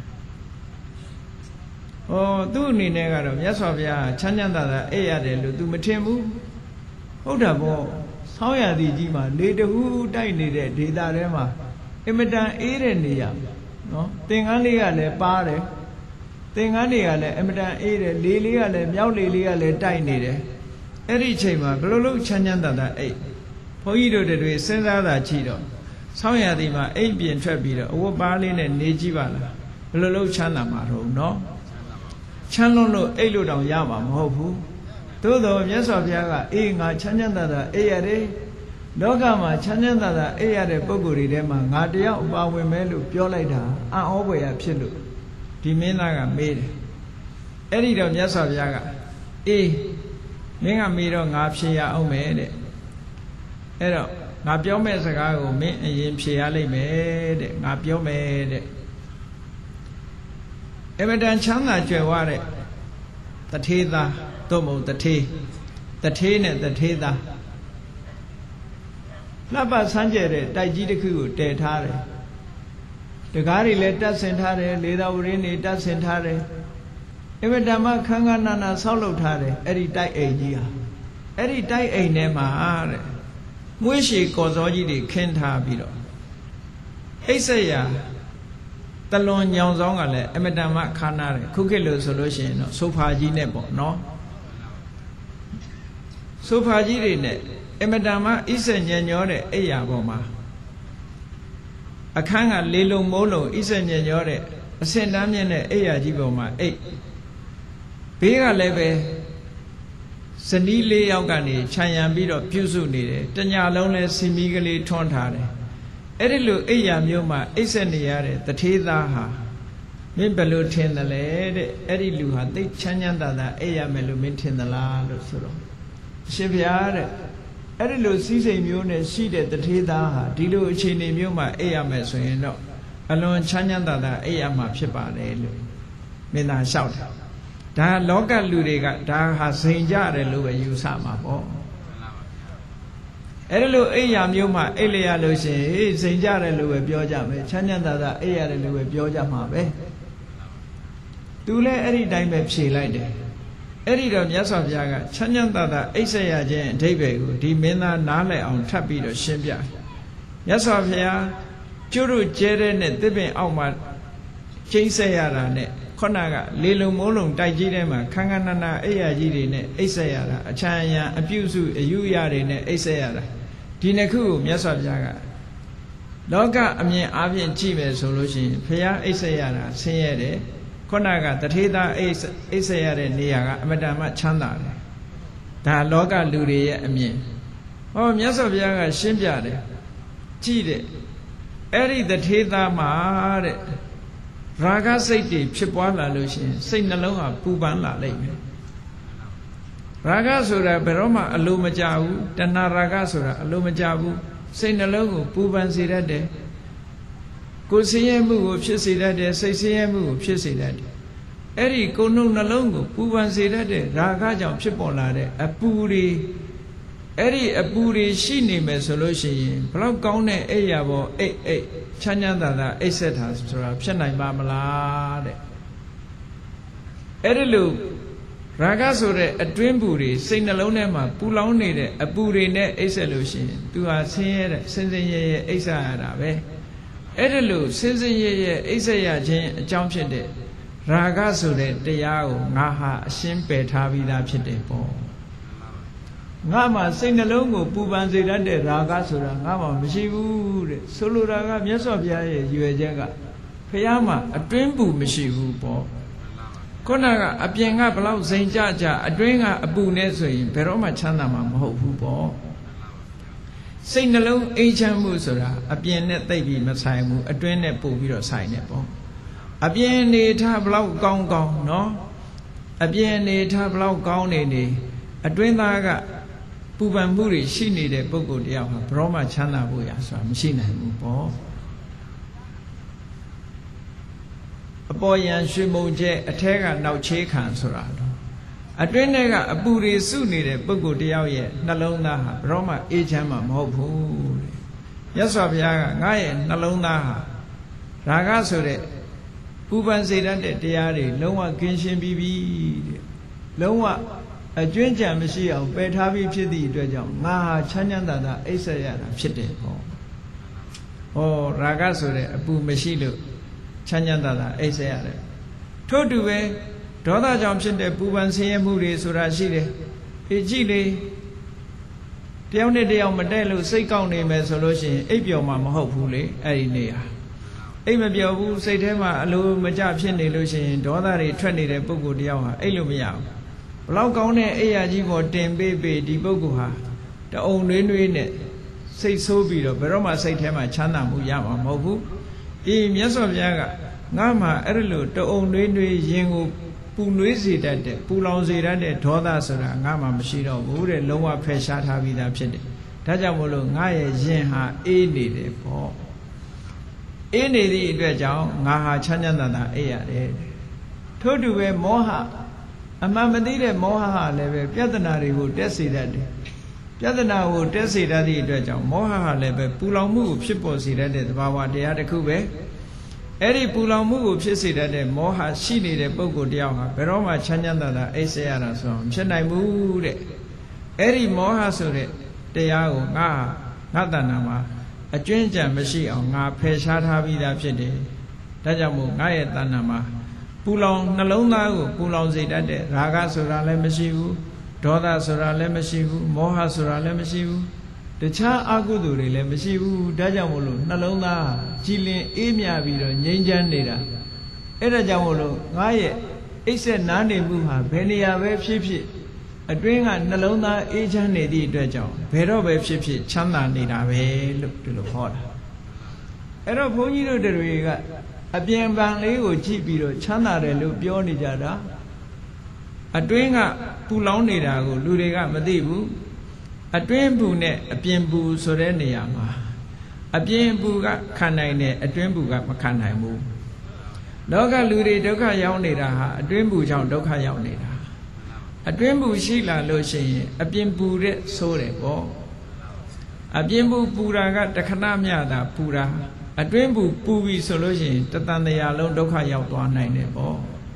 ဩသူ့အနေနဲ့ကတော့မြတ်စွာဘုရားချမ်းချမ်းသာသာအိပ်ရတယ်လို့ तू မထင်ဘူးဟုတ်တာပေါ့ဆောင်းရာသီကြီးမှာလေတဟူးတိုက်နေတဲ့ဒေသထဲမှာအင်မတန်အေးတဲ့နေရာနော်သင်္ကန်းလေးကလည်းပါတယ်သင်္ကန်းတွေကလည်းအင်မတန်အေးတယ်လေလေးကလည်းမြောက်လေလေးကလည်းတိုက်နေတယ်အဲ့ဒီအချိန်မှာဘယ်လိုလုပ်ချမ်းချမ်းသာသာအိပ်ဘုန်းကြီးတို့တွေစဉ်းစားတာကြည့်တော့ဆောင်းရာသီမှာအိပ်ပြင်ထွက်ပြီးတော့အဝတ်ပါးလေးနဲ့နေကြည့်ပါလားဘယ်လိုလုပ်ချမ်းသာမှာတော့နော်ချမ်းလွန်းလို့အိပ်လို့တောင်ရမှာမဟုတ်ဘူးသို့တော်မြတ်စွာဘုရားကအေးငါချမ်းချမ်းသာသာအိပ်ရတယ်လောကမှာချမ်းချမ်းသာသာအိပ်ရတဲ့ပုဂ္ဂိုလ်တွေထဲမှာငါတယောက်အပါဝင်မဲ့လို့ပြောလိုက်တာအံ့ဩဖွယ်ရဖြစ်လို့ဒီမင်းသားကမေးတယ်အဲ့ဒီတော့မြတ်စွာဘုရားကမင်းကမေးတော့ငါဖြေရအောင်မယ်တဲ့အဲ့တော့ငါပြောမဲ့စကားကိုမင်းအရင်ဖြေရလိမ့်မယ်တဲ့ငါပြောမယ်တဲ့အမတန်ချမ်းသာကြွယ်ဝတဲ့တထေးသားသို့မဟုတ်တထေးနဲ့တထေးသားလှပဆန်းကျဲတဲ့တိုက်ကြီးတစ်ခုကိုတည်ထားတယ်တကားတွေလည်းတတ်ဆင်ထားတယ်လေသာဝရင်းတွေတတ်ဆင်ထားတယ်အမတန်မှခန်းခန်းနာနာဆောက်လုပ်ထားတယ်အဲ့ဒီတိုက်အိမ်ကြီးဟာအဲ့ဒီတိုက်အိမ်ထဲမှာတဲ့မွေးရှည်ကော်စောကြီးတွေခင်းထားပြီးတော့အိပ်ဆက်ရာတလွန်ညောင်ဆောင်ကလည်းအမတန်မှခါနာတယ်ခုခေတ်လို့ဆိုလို့ရှိရင်တော့ဆိုဖာကြီးနဲ့ပေါ့နော်ဆိုဖာကြီးတွေနဲ့အမတန်မှအိဆက်ညံ့ညောတဲ့အိယာပေါ်မှာအခန်းကလေလုံမိုးလုံအိဆက်ညံ့ညောတဲ့အစင်တန်းမြင့်တဲ့အိယာကြီးပေါ်မှာအိတ်ဘေးကလည်းပဲဇနီးလေးယောက်ကနေခြံရံပြီးတော့ပြုစုနေတယ်တညလုံးလဲစီမီကလေးထွန်းထားတယ်အဲ့ဒီလိုအိယာမျိုးမှာအိဆက်နေရတဲ့တထေးသားဟာမင်းဘယ်လိုထင်တယ်လဲတဲ့အဲ့ဒီလူဟာသိချမ်းချမ်းသာသာအိယာမယ်လို့မင်းထင်သလားလို့ဆိုတော့အရှင်ဘုရားတဲ့အဲ့ဒီလိုစီးစိမ်မျိုးနဲ့ရှိတဲ့တထေးသားဟာဒီလိုအခြေအနေမျိုးမှာအိယာမယ်ဆိုရင်တော့အလွန်ချမ်းချမ်းသာသာအိယာမှာဖြစ်ပါတယ်လို့မင်းသားလျှောက်တယ်ဒါလောကလူတွေကဒါဟာစိန်ကြတယ်လို့ပဲယူဆမှာပေါ့အဲ့လိုအိယာမျိုးမှာအိလျာလို့ရှိရင်စိန်ကြတယ်လို့ပဲပြောကြမယ်ချမ်းချမ်းသာသာအိရတယ်လို့ပဲပြောကြမှာပဲသူလည်းအဲ့ဒီတိုင်းပဲဖြေလိုက်တယ်အဲ့ဒီတော့မြတ်စွာဘုရားကချမ်းချမ်းသာသာအိဆက်ရခြင်းအဓိပ္ပာယ်ကိုဒီမင်းသားနားလည်အောင်ထပ်ပြီးတော့ရှင်းပြမြတ်စွာဘုရားကျုပ်တို့ကျဲတဲ့နဲ့တစ်ပင်အောက်မှာကျိန်းဆက်ရတာနဲ့ခုနကလေလုံမိုးလုံတိုက်ကြီးထဲမှာခန်းခန်းနာနာအိယာကြီးတွေနဲ့အိဆက်ရတာအချမ်းအယံအပြုစုအယူရတွေနဲ့အိဆက်ရတာဒီနှစ်ခုကိုမြတ်စွာဘုရားကလောကအမြင်အားဖြင့်ကြည့်မယ်ဆိုလို့ရှိရင်ဘုရားအိဆက်ရတာဆင်းရဲတယ်ခုနကတထေးသားအိဆက်ရတဲ့နေရာကအမတန်မှချမ်းသာတယ်ဒါလောကလူတွေရဲ့အမြင်ဟောမြတ်စွာဘုရားကရှင်းပြတယ်ကြည့်တဲ့အဲ့ဒီတထေးသားမှာတဲ့ရာဂစိတ်တွေဖြစ်ပွားလာလို့ရှိရင်စိတ်နှလုံးဟာပူပန်လာလိမ့်မယ်ရာဂဆိုတာဘယ်တော့မှအလိုမကျဘူးတဏှာရာဂဆိုတာအလိုမကျဘူးစိတ်နှလုံးကိုပူပန်စေတတ်တယ်ကိုယ်ဆင်းရဲမှုကိုဖြစ်စေတတ်တယ်စိတ်ဆင်းရဲမှုကိုဖြစ်စေတတ်တယ်အဲ့ဒီကိုယ်နှုတ်နှလုံးကိုပူပန်စေတတ်တဲ့ရာဂကြောင့်ဖြစ်ပေါ်လာတဲ့အပူတွေအဲ့ဒီအပူတွေရှိနေမယ်ဆိုလို့ရှိရင်ဘလောက်ကောင်းတဲ့အိယာပေါ်အိတ်ချမ်းချမ်းသာသာအိတ်ဆက်တာဆိုတာဖြစ်နိုင်ပါမလားတဲ့အဲ့ဒီလိုရာဂဆိုတဲ့အတွင်းပူတွေစိတ်နှလုံးထဲမှာပူလောင်နေတဲ့အပူတွေနဲ့အိတ်ဆက်လို့ရှိရင်သူဟာဆင်းရဲတဲ့စင်စင်ရဲရဲအိတ်ဆက်ရတာပဲအဲ့ဒီလိုစင်စင်ရဲရဲအိတ်ဆက်ရခြင်းအကြောင်းဖြစ်တဲ့ရာဂဆိုတဲ့တရားကိုငါဟာအရှင်းပယ်ထားပြီးသားဖြစ်တယ်ပေါ့ငါမှစိတ်နှလုံးကိုပူပန်စေတတ်တဲ့ရာဂဆိုတာငါမှမရှိဘူးတဲ့ဆိုလိုတာကမြတ်စွာဘုရားရဲ့ရွယ်ချက်ကဘုရားမှာအတွင်းပူမရှိဘူးပေါ့ခုနကအပြင်ကဘလောက်စိန်ကြကြအတွင်းကအပူနဲ့ဆိုရင်ဘယ်တော့မှချမ်းသာမှာမဟုတ်ဘူးပေါ့စိတ်နှလုံးအေးချမ်းမှုဆိုတာအပြင်နဲ့သိပ်ပြီးမဆိုင်ဘူးအတွင်းနဲ့ပို့ပြီးတော့ဆိုင်နေပေါ့အပြင်နေထားဘလောက်ကောင်းကောင်းနော်အပြင်နေထားဘလောက်ကောင်းနေအတွင်းသားကပူပန်မှုတွေရှိနေတဲ့ပုဂ္ဂိုလ်တယောက်ဟာဘယ်တော့မှချမ်းသာဖို့ရဆိုတာမရှိနိုင်ဘူးပေါ့အပေါ်ယံရွှေမုံကျဲအထဲကနောက်ချေးခံဆိုတာတော့အတွင်းထဲကအပူတွေစုနေတဲ့ပုဂ္ဂိုလ်တယောက်ရဲ့နှလုံးသားဟာဘယ်တော့မှအေးချမ်းမှာမဟုတ်ဘူးတဲ့မြတ်စွာဘုရားကငါရဲ့နှလုံးသားဟာရာဂဆိုတဲ့ပူပန်စေတတ်တဲ့တရားတွေလုံးဝကင်းရှင်းပြီးပြီတဲ့လုံးဝအကျွင်းကြံမရှိအောင်ပယ်ထားပြီးဖြစ်သည့်အတွက်ကြောင့်ငါဟာချမ်းချမ်းသာသာအိပ်ဆက်ရတာဖြစ်တယ်ပေါ့ဟောရာဂဆိုတဲ့အပူမရှိလို့ချမ်းချမ်းသာသာအိပ်ဆက်ရတယ်ထို့တူပဲဒေါသကြောင့်ဖြစ်တဲ့ပူပန်ဆင်းရဲမှုတွေဆိုတာရှိတယ်အေးကြည့်လေတယောက်နဲ့တယောက်မတည့်လို့စိတ်ကောက်နေမယ်ဆိုလို့ရှိရင်အိပ်ပျော်မှာမဟုတ်ဘူးလေအဲ့ဒီနေဟာအိပ်မပျော်ဘူးစိတ်ထဲမှာအလိုမကျဖြစ်နေလို့ရှိရင်ဒေါသတွေထွက်နေတဲ့ပုဂ္ဂိုလ်တယောက်ဟာအိပ်လို့မရဘူးဘလောက်ကောင်းတဲ့အိယာကြီးပေါ်တင်ပေးဒီပုဂ္ဂိုလ်ဟာတအုံနှွေးနှွေးနဲ့စိတ်ဆိုးပြီးတော့ဘယ်တော့မှစိတ်ထဲမှာချမ်းသာမှုရမှာမဟုတ်ဘူးအေးမြတ်စွာဘုရားကငါမှအဲ့လိုတအုံနှွေးနှွေးရင်ကိုပူနွေးစေတတ်တဲ့ပူလောင်စေတတ်တဲ့ဒေါသဆိုတာငါမှမရှိတော့ဘူးတဲ့လုံးဝဖယ်ရှားထားပြီးသားဖြစ်တယ်ဒါကြောင့်မို့လို့ငါရဲ့ယင်ဟာအေးနေတယ်ပေါ့အေးနေသည့်အတွက်ကြောင့်ငါဟာချမ်းချမ်းသာသာအေးရတယ်ထို့တူပဲမောဟအမှန်မသိတဲ့မောဟဟာလည်းပဲပြဿနာတွေကိုတက်စေတတ်တယ်ပြဿနာကိုတက်စေတတ်သည့်အတွက်ကြောင့်မောဟဟာလည်းပဲပူလောင်မှုကိုဖြစ်ပေါ်စေတတ်တဲ့သဘာဝတရားတစ်ခုပဲအဲ့ဒီပူလောင်မှုကိုဖြစ်စေတတ်တဲ့မောဟရှိနေတဲ့ပုဂ္ဂိုလ်တယောက်ဟာဘယ်တော့မှချမ်းချမ်းသာသာအိပ်စက်ရတာဆိုတော့မဖြစ်နိုင်ဘူးတဲ့အဲ့ဒီမောဟဆိုတဲ့တရားကိုငါတဏ္ဍာမှာအကျွင်းကြံမရှိအောင်ငါဖယ်ရှားထားပြီးသားဖြစ်တယ်ဒါကြောင့်မို့ငါရဲ့တဏ္ဍာမှာပူလောင်နှလုံးသားကိုပူလောင်စေတတ်တဲ့ရာဂဆိုတာလည်းမရှိဘူးဒေါသဆိုတာလည်းမရှိဘူးမောဟဆိုတာလည်းမရှိဘူးတခြားအကုသိုလ်တွေလည်းမရှိဘူးဒါကြောင့်မို့လို့နှလုံးသားကြည်လင်အေးမြပြီးတော့ငြိမ်းချမ်းနေတာအဲ့ဒါကြောင့်မို့လို့ငါရဲ့အိပ်စက်နားနေမှုဟာဘယ်နေရာပဲဖြစ်ဖြစ်အတွင်းကနှလုံးသားအေးချမ်းနေသည့်အတွက်ကြောင့်ဘယ်တော့ပဲဖြစ်ဖြစ်ချမ်းသာနေတာပဲလို့ဒီလိုဟောတာအဲ့တော့ဘုန်းကြီးတို့တွေကအပြင်ပံလေးကိုကြည့်ပြီးတော့ချမ်းသာတယ်လို့ပြောနေကြတာအတွင်းကပူလောင်နေတာကိုလူတွေကမသိဘူးအတွင်းပူနဲ့အပြင်ပူဆိုတဲ့နေရာမှာအပြင်ပူကခံနိုင်တယ်အတွင်းပူကမခံနိုင်ဘူးလောကလူတွေဒုက္ခရောက်နေတာဟာအတွင်းပူကြောင့်ဒုက္ခရောက်နေတာအတွင်းပူရှိလာလို့ရှိရင်အပြင်ပူတဲ့ဆိုးတယ်ပေါ့အပြင်ပူတာကတခဏမျှတာပူတာအတွင်းပူပြီဆိုလို့ရှိရင်တသံတရားလုံးဒုက္ခရောက်သွားနိုင်တယ်ပေါ့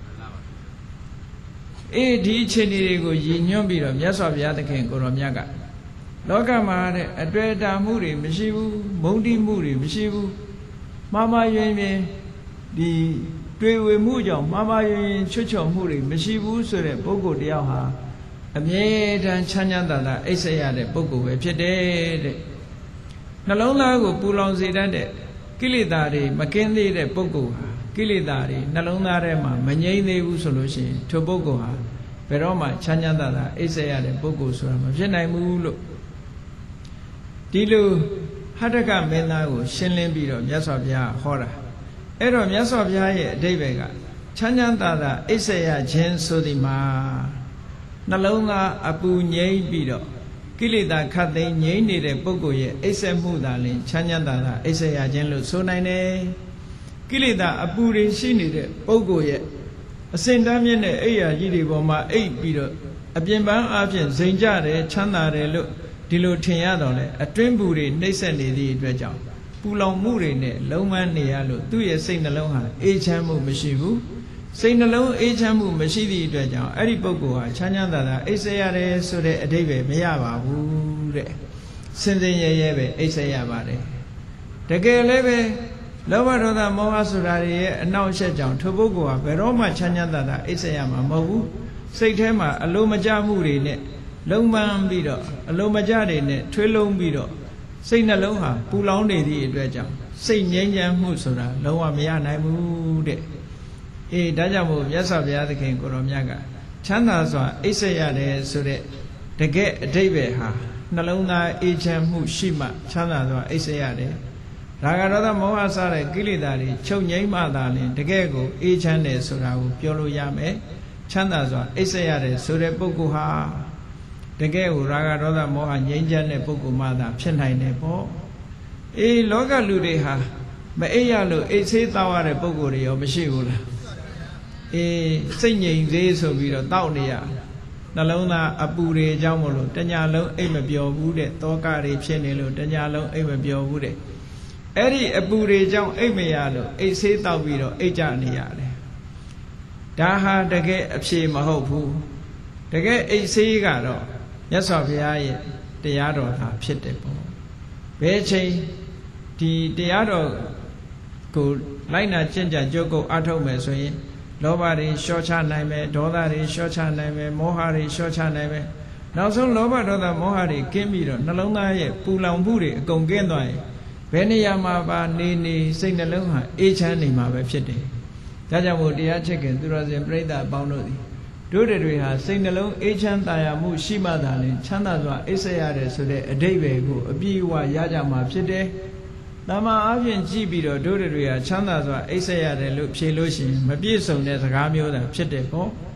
အေးဒီအခြေအနေတွေကိုရည်ညွှန်းပြီးတော့မြတ်စွာဘုရားသခင်ကိုရောမြတ်ကလောကမှာတဲ့အတွေ့အတာမှုတွေမရှိဘူးမုန်းတိမှုတွေမရှိဘူးမှားမှားယွင်းယွင်းဒီတွေ့ဝေမှုကြောင့်မှားမှားယွင်းယွင်းချွတ်ချော်မှုတွေမရှိဘူးဆိုတဲ့ပုဂ္ဂိုလ်တယောက်ဟာအမြဲတမ်းချမ်းချမ်းသာသာအိပ်စက်ရတဲ့ပုဂ္ဂိုလ်ပဲဖြစ်တယ်တဲ့နှလုံးသားကိုပူလောင်စေတတ်တဲ့ကိလေသာတွေမကင်းသေးတဲ့ပုဂ္ဂိုလ်ဟာကိလေသာတွေနှလုံးသားထဲမှာမငြိမ့်သေးဘူးဆိုလို့ရှိရင်ထိုပုဂ္ဂိုလ်ဟာဘယ်တော့မှချမ်းချမ်းသာသာအိပ်စက်ရတဲ့ပုဂ္ဂိုလ်ဆိုတာမဖြစ်နိုင်ဘူးလို့ဒီလိုဟတ္တကမင်းသားကိုရှင်းလင်းပြီးတော့မြတ်စွာဘုရားဟောတာအဲ့တော့မြတ်စွာဘုရားရဲ့အဓိပ္ပာယ်ကချမ်းချမ်းသာသာအိပ်စက်ရခြင်းဆိုသည်မှာနှလုံးသားအပူငြိမ့်ပြီးတော့ကိလေသာခတ်သိမ်းငြိမ့်နေတဲ့ပုဂ္ဂိုလ်ရဲ့အိပ်စက်မှုသာလျှင်ချမ်းချမ်းသာသာအိပ်စက်ရခြင်းလို့ဆိုနိုင်တယ်ကိလေသာအပူတွေရှိနေတဲ့ပုဂ္ဂိုလ်ရဲ့အစဉ်တမ်းမြင့်တဲ့အိယာကြီးတွေပေါ်မှာအိပ်ပြီးတော့အပြင်ပန်းအပြင်ဇိမ်ကြတယ်ချမ်းသာတယ်လို့ဒီလိုထင်ရတော့လေအတွင်းပူတွေနှိမ့်ဆက်နေသည့်အတွက်ကြောင့်ပူလောင်မှုတွေနဲ့လုံးဝနေရလို့သူ့ရဲ့စိတ်နှလုံးဟာအေးချမ်းမှုမရှိဘူးစိတ်နှလုံးအေးချမ်းမှုမရှိသည့်အတွက်ကြောင့်အဲ့ဒီပုဂ္ဂိုလ်ဟာချမ်းချမ်းသာသာအိပ်စက်ရတယ်ဆိုတဲ့အဓိပ္ပာယ်မရပါဘူးတဲ့စင်စင်ရဲရဲပဲအိပ်စက်ရပါတယ်တကယ်လည်းပဲလောဘဒေါသမောဟဆိုတာတွေရဲ့အနောက်အရှက်ကြောင့်ထိုပုဂ္ဂိုလ်ဟာဘယ်တော့မှချမ်းချမ်းသာသာအိပ်စက်ရမှာမဟုတ်ဘူးစိတ်ထဲမှာအလိုမကျမှုတွေနဲ့လုံးပန်းပြီးတော့အလိုမကျတွေနဲ့ထွေးလုံးပြီးတော့စိတ်နှလုံးဟာပူလောင်နေသည့်အတွက်ကြောင့်စိတ်ငြိမ်းချမ်းမှုဆိုတာလုံးဝမရနိုင်ဘူးတဲ့အေးဒါကြောင့်မို့မြတ်စွာဘုရားသခင်ကိုရောမြတ်ကချမ်းသာစွာအိပ်စက်ရတယ်ဆိုတဲ့တကယ်အဓိပ္ပာယ်ဟာနှလုံးသားအေးချမ်းမှုရှိမှချမ်းသာစွာအိပ်စက်ရတယ်ရာဂဒေါသမောဟစတဲ့ကိလေသာတွေချုပ်ငြိမ်းမှသာလျှင်တကယ်ကိုအေးချမ်းတယ်ဆိုတာကိုပြောလို့ရမယ်ချမ်းသာစွာအိပ်စက်ရတယ်ဆိုတဲ့ပုဂ္ဂိုလ်ဟာတကယ်ကိုရာဂဒေါသမောဟငြိမ်းချမ်းတဲ့ပုဂ္ဂိုလ်မှသာဖြစ်နိုင်တယ်ပေါ့အေးလောကလူတွေဟာမအိပ်ရလို့အိပ်ဆေးတောက်ရတဲ့ပုဂ္ဂိုလ်တွေရောမရှိဘူးလားအေးစိတ်ငြိမ်သေးဆိုပြီးတော့တောက်နေရနှလုံးသားအပူတွေအကြောင်းမလို့တညာလုံးအိပ်မပျော်ဘူးတဲ့တောကတွေဖြစ်နေလို့တညာလုံးအိပ်မပျော်ဘူးတဲ့အဲ့ဒီအပူတွေကြောင့်အိပ်မရလို့အိပ်ဆေးတောက်ပြီးတော့အိပ်ကြနေရတယ်ဒါဟာတကယ်အဖြေမဟုတ်ဘူးတကယ်အိပ်ဆေးကတော့မြတ်စွာဘုရားရဲ့တရားတော်သာဖြစ်တယ်ပေါ့ဘယ်ချိန်ဒီတရားတော်ကိုလိုက်နာကျင့်ကြံကြိုးကုပ်အားထုတ်မယ်ဆိုရင်လောဘတွေလျှော့ချနိုင်မယ်ဒေါသတွေလျှော့ချနိုင်မယ်မောဟတွေလျှော့ချနိုင်မယ်နောက်ဆုံးလောဘဒေါသမောဟတွေကင်းပြီးတော့နှလုံးသားရဲ့ပူလောင်မှုတွေအကုန်ကင်းသွားရင်ဘယ်နေရာမှာပါနေစိတ်နှလုံးဟာအေးချမ်းနေမှာပဲဖြစ်တယ်ဒါကြောင့်မို့တရားချစ်ခင်သူတော်စင်ပြိဿအပေါင်းတို့သည်တို့တွေဟာစိတ်နှလုံးအေးချမ်းသာယာမှုရှိမှသာလျှင်ချမ်းသာစွာအိပ်စက်ရတယ်ဆိုတဲ့အဓိပ္ပာယ်ကိုအပြည့်အဝရကြမှာဖြစ်တယ်။တမန်အားဖြင့်ကြည့်ပြီးတော့တို့တွေဟာချမ်းသာစွာအိပ်စက်ရတယ်လို့ဖြေလို့ရှိရင်မပြည့်စုံတဲ့စကားမျိုးသာဖြစ်တယ်ပေါ့။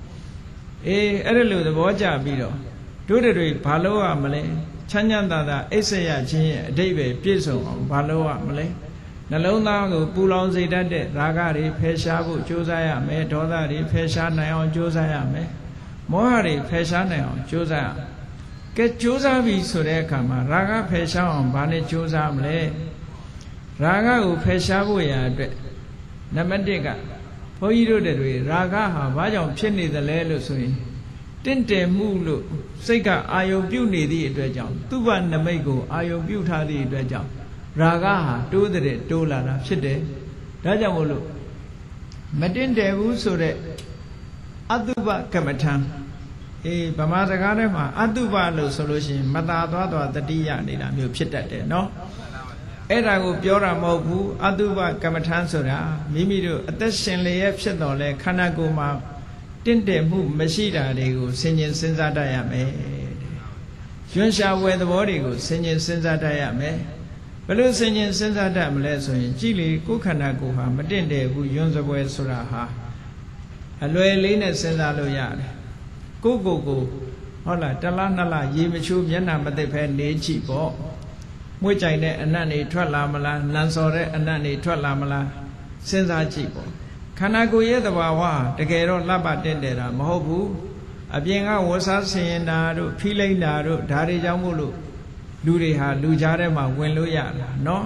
အဲ့ဒါလို့သဘောကျပြီးတော့တို့တွေဘာလို့ရမလဲချမ်းချမ်းသာသာအိပ်စက်ရခြင်းရဲ့အဓိပ္ပာယ်ပြည့်စုံအောင်ဘာလို့ရမလဲနှလုံးသားကိုပူလောင်စေတတ်တဲ့ရာဂတွေဖယ်ရှားဖို့ကြိုးစားရမယ်ဒေါသတွေဖယ်ရှားနိုင်အောင်ကြိုးစားရမယ်မောဟတွေဖယ်ရှားနိုင်အောင်ကြိုးစားရကဲကြိုးစားပြီဆိုတဲ့အခါမှာရာဂဖယ်ရှားအောင်ဘာနဲ့ကြိုးစားမလဲရာဂကိုဖယ်ရှားဖို့ရာအတွက်နံပါတ်1ကဘုန်းကြီးတို့တွေရာဂဟာဘာကြောင့်ဖြစ်နေသလဲလို့ဆိုရင်တင့်တယ်မှုလို့စိတ်ကအာယုံပြုတ်နေသည့်အတွက်ကြောင့်သူ့ဘနမိတ်ကိုအာယုံပြုတ်ထားသည့်အတွက်ကြောင့်ရာဂဟာတိုးတဲ့တိုးလာတာဖြစ်တယ်ဒါကြောင့်မို့လို့မတင့်တယ်ဘူးဆိုတဲ့အတုပကမ္မထံဗမာစကားထဲမှာအတုပလို့ဆိုလို့ရှိရင်မသာသွားတတိယနေတာမျိုးဖြစ်တတ်တယ်နော်အဲ့ဒါကိုပြောတာမဟုတ်ဘူးအတုပကမ္မထံဆိုတာမိမိတို့အသက်ရှင်လျက်ဖြစ်တော်လဲခန္ဓာကိုယ်မှာတင့်တယ်မှုမရှိတာတွေကိုဆင်ញင်စဉ်းစားတတ်ရမယ်ရွှင်ရှားဝယ်သဘောတွေကိုဆင်ញင်စဉ်းစားတတ်ရမယ်ဘယ်လိုဆင်ញင်စဉ်းစားတတ်မလဲဆိုရင်ကြည်လေကိုယ်ခန္ဓာကိုယ်ဟာမတင့်တယ်ဘူးရွှင်စပွဲဆိုတာဟာအလွယ်လေးနဲ့စဉ်းစားလို့ရတယ်ကိုဟုတ်လားတလားနှစ်လားရေမချိုးမျက်နှာမသိဖဲနေကြည့်ပေါ့မွေးကြိုင်တဲ့အနတ်နေထွက်လာမလားလန်စော်တဲ့အနတ်နေထွက်လာမလားစဉ်းစားကြည့်ပေါ့ခန္ဓာကိုယ်ရဲ့သဘာဝတကယ်တော့လှပတင့်တယ်တာမဟုတ်ဘူးအပြင်ကဝတ်စားဆင်ရင်တာတို့ဖိလိမ့်တာတို့ဒါတွေကြောင့်မို့လို့လူတွေဟာလူကြားထဲမှာဝင်လို့ရတာနော်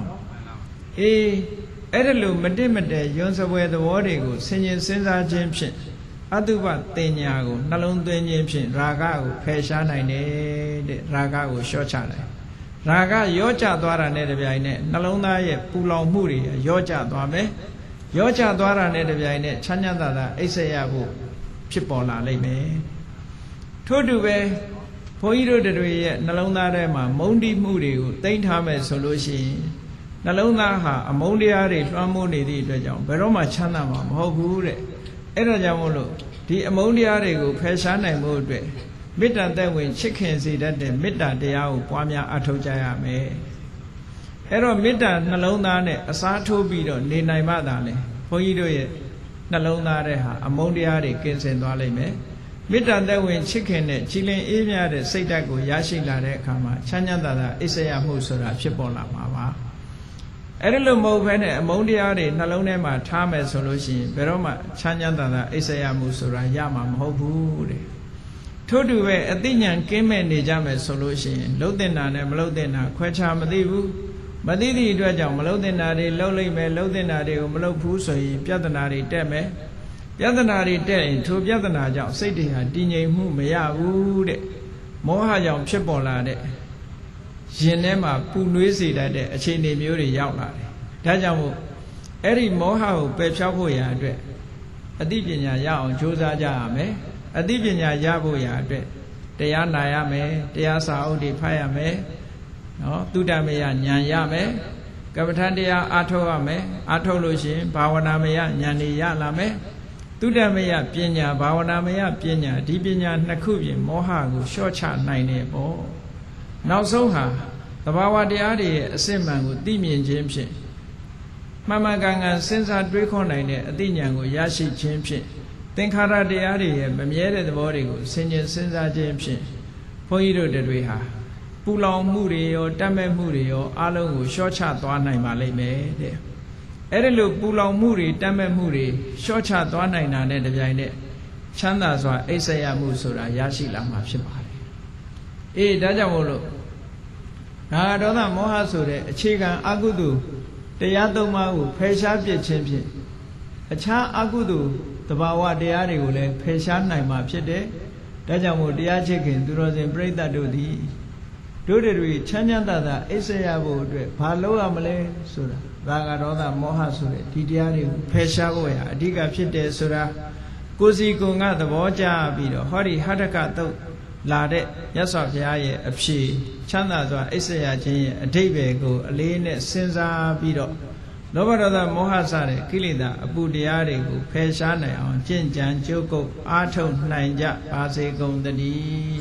အဲ့ဒါလို့မတင့်မတဲရွံစပွဲသဘောတွေကိုဆင်ញင်စဉ်းစားခြင်းဖြင့်အတုပတင်ညာကိုနှလုံးသွင်းခြင်းဖြင့်ရာဂကိုဖယ်ရှားနိုင်တယ်တဲ့ရာဂကိုလျှော့ချနိုင်ရာဂရော့ကျသွားတာနဲ့တပြိုင်နက်နှလုံးသားရဲ့ပူလောင်မှုတွေရော့ကျသွားမယ်ရော့ကျသွားတာနဲ့တပြိုင်နက်ချမ်းချမ်းသာသာအိပ်စက်ရဖို့ဖြစ်ပေါ်လာလိမ့်မယ်ထို့တူပဲဘုန်းကြီးတို့တွေရဲ့နှလုံးသားထဲမှာမုန်းတိမှုတွေကိုတိမ့်ထားမယ်ဆိုလို့ရှိရင်နှလုံးသားဟာအမုန်းတရားတွေလွှမ်းမိုးနေသည့်အတွက်ကြောင့်ဘယ်တော့မှချမ်းသာမှာမဟုတ်ဘူးတဲ့အဲ့ဒါကြောင့်မို့လို့ဒီအမုန်းတရားတွေကိုဖယ်ရှားနိုင်ဖို့အတွက်မေတ္တာသက်ဝင်ချစ်ခင်စေတတ်တဲ့မေတ္တာတရားကိုပွားများအထောက်ကြရမယ်အဲ့တော့မေတ္တာနှလုံးသားနဲ့အစားထိုးပြီးတော့နေနိုင်မှသာလေဘုန်းကြီးတို့ရဲ့နှလုံးသားထဲဟာအမုန်းတရားတွေကင်းစင်သွားလိမ့်မယ်မေတ္တာသက်ဝင်ချစ်ခင်တဲ့ကြည်လင်အေးမြတဲ့စိတ်ဓာတ်ကိုရရှိလာတဲ့အခါမှာချမ်းသာသာအိပ်စက်ရမှုဆိုတာဖြစ်ပေါ်လာမှာပါအဲ့ဒါလို့မဟုတ်ဘဲနဲ့အမုန်းတရားတွေနှလုံးထဲမှာထားမယ်ဆိုလို့ရှိရင်ဘယ်တော့မှချမ်းသာသာအိပ်စက်ရမှုဆိုတာရမှာမဟုတ်ဘူးတဲ့ထို့တူပဲအသိဉာဏ်ကင်းမဲ့နေကြမယ်ဆိုလို့ရှိရင်လှုပ်တင်တာနဲ့မလှုပ်တင်တာခွဲခြားမသိဘူးမသိသည့်အတွက်ကြောင့်မလှုပ်တင်တာတွေလှုပ်လိုက်မယ်လှုပ်တင်တာတွေကိုမလှုပ်ဘူးဆိုရင်ပြဿနာတွေတက်မယ်ပြဿနာတွေတက်ရင်ထိုပြဿနာကြောင့်စိတ်တွေဟာတည်ငြိမ်မှုမရဘူးတဲ့မောဟကြောင့်ဖြစ်ပေါ်လာတဲ့ရင်ထဲမှာပူနွေးစေတတ်တဲ့အခြေအနေမျိုးတွေရောက်လာတယ်ဒါကြောင့်မို့အဲ့ဒီမောဟကိုပယ်ဖြောက်ဖို့ရာအတွက်အသိပညာရအောင်ကြိုးစားကြရမယ်အသိပညာရဖို့ရာအတွက်တရားနာရမယ်တရားစာအုပ်တွေဖတ်ရမယ်နော်သုတမယဉာဏ်ရမယ်ကမ္မထံတရားအားထုတ်ရမယ်အားထုတ်လို့ရှိရင်ဘာဝနာမယဉာဏ်တွေရလာမယ်သုတမယပညာဘာဝနာမယပညာဒီပညာနှစ်ခုပြင်မောဟကိုလျှော့ချနိုင်တယ်ပေါ့နောက်ဆုံးဟာသဘာဝတရားတွေရဲ့အစစ်မှန်ကိုသိမြင်ခြင်းဖြင့်မှန်မှန်ကန်ကန်စဉ်းစားတွေးခေါ်နိုင်တဲ့အသိဉာဏ်ကိုရရှိခြင်းဖြင့်သင်္ခါရတရားတွေရဲ့မမြဲတဲ့သဘောတွေကိုဆင်ခြင်စဉ်းစားခြင်းဖြင့်ဘုန်းကြီးတို့တွေဟာပူလောင်မှုတွေရောတတ်မဲ့မှုတွေရောအလုံးကိုလျှော့ချသွားနိုင်ပါလိမ့်မယ်တဲ့အဲ့ဒါလို့ပူလောင်မှုတွေတတ်မဲ့မှုတွေလျှော့ချသွားနိုင်တာနဲ့တပြိုင်နက်ချမ်းသာစွာအိပ်စက်ရမှုဆိုတာရရှိလာမှာဖြစ်ပါတယ်ဒါကြောင့်မို့လို့ရာဂဒေါသမောဟဆိုတဲ့အခြေခံအကုသိုလ်တရားသုံးပါးကိုဖယ်ရှားပြစ်ခြင်းဖြင့်အခြားအကုသိုလ်သဘာဝတရားတွေကိုလည်းဖယ်ရှားနိုင်မှာဖြစ်တယ်ဒါကြောင့်မို့တရားချစ်ခင်သူတော်စင်ပြိဿတ်တို့သည်တို့တွေချမ်းချမ်းသာသာအိပ်စက်ရဖို့အတွက်ဘာလုပ်ရမလဲဆိုတာရာဂဒေါသမောဟဆိုတဲ့ဒီတရားတွေကိုဖယ်ရှားဖို့ရအဓိကဖြစ်တယ်ဆိုတာကိုယ်စီကိုယ်ငါသဘောကျပြီးတော့ဟောဒီဟဋ္ဌကသုတ်လာတဲ့မြတ်စွာဘုရားရဲ့အဖြေချမ်းသာစွာအိပ်စက်ရခြင်းရဲ့အဓိပ္ပာယ်ကိုအလေးနဲ့စဉ်းစားပြီးတော့လောဘဒေါသမောဟစတဲ့ကိလေသာအပူတရားတွေကိုဖယ်ရှားနိုင်အောင်ကျင့်ကြံကြိုးကုပ်အားထုတ်နိုင်ကြပါစေကုန်သတည်း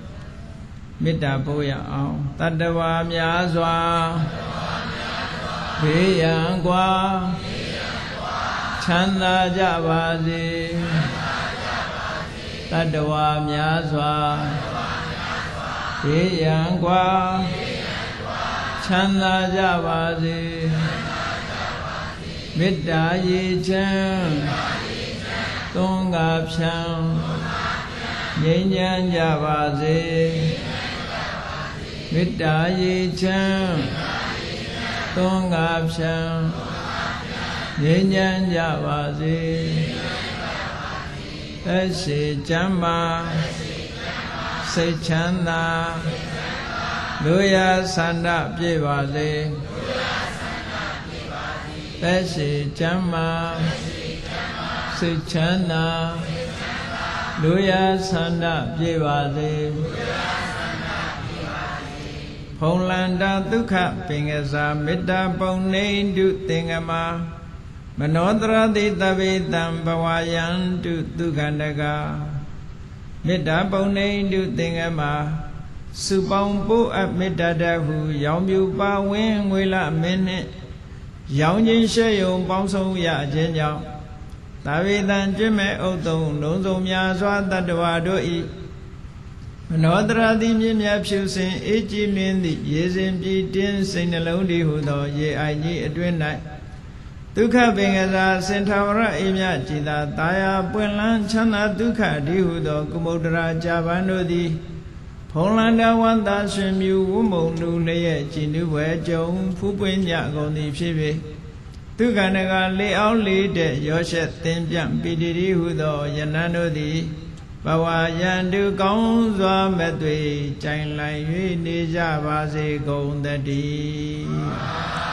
မေတ္တာပို့ရအောင်တတ္တဝါများစွာဘေးရန်ကွာချမ်းသာကြပါစေတတ္တဝါများစွာဘေးရန်ကွာချမ်းသာကြပါစေမေတ္တာရေချမ်းသွန်ကားဖြံငြိမ်းချမ်းကြပါစေမေတ္တာရေချမ်းသွန်ကားဖြံငြိမ်းချမ်းကြပါစေသက်ရှိချမ်းသာစိတ်ချမ်းသာလူရဆန္ဒပြည့်ပါစေသက်ရှိချမ်းသာစိတ်ချမ်းသာလူရဆန္ဒပြည့်ပါစေဖုံလန္တာဒုက္ခပင်ကစားမေတ္တာပုံနေတုသင်္ကမမနောတရတိတဗေတံဘဝယံတုဒုက္ခန္တကမေတ္တာပုံနေတုသင်္ကမစုပေါင်းပို့အပ်မေတ္တာတဟုရောင်ပြူပါဝင်းငွေလမင်းနှင့်ရောင်ချင်းရှဲယုံပေါင်းဆုံးရခြင်းကြောင့်တဗေတံကျွင့်မဲ့ဥတုံလုံးစုံများစွာတတ္တဝါတို့ဤမနောတရတိမြင့်မြတ်ဖြူစင်အေးကြည်မြင့်သည့်ရေစဉ်ပြည်တင်းစိတ်နှလုံးတည်ဟုသောရေအိုင်ကြီးအတွင်း၌ဒုက္ခပင်ကစားစင်ထာဝရအိမ်မြကြည်သာတာယာပွင့်လန်းချမ်းသာဒုက္ခတည်ဟုသောကုမုဒ္ဒရာဇာပန်တို့သည်ဖုံးလန္တဝန္တာရှင်မြူဝုမုံနုလျက်ကြည်နုဝဲကြုံဖူးပွင့်ညကုန်သည်ဖြစ်၍ဒုက္ခနကလေအောင်လေးတဲ့ရောရှက်သင်ပြန့်ပီတိဟုသောယနန်းတို့သည်ဘဝယံတုကောင်းစွာမဲ့သွေကြိုင်လိုက်၍နေကြပါစေကုန်တည်း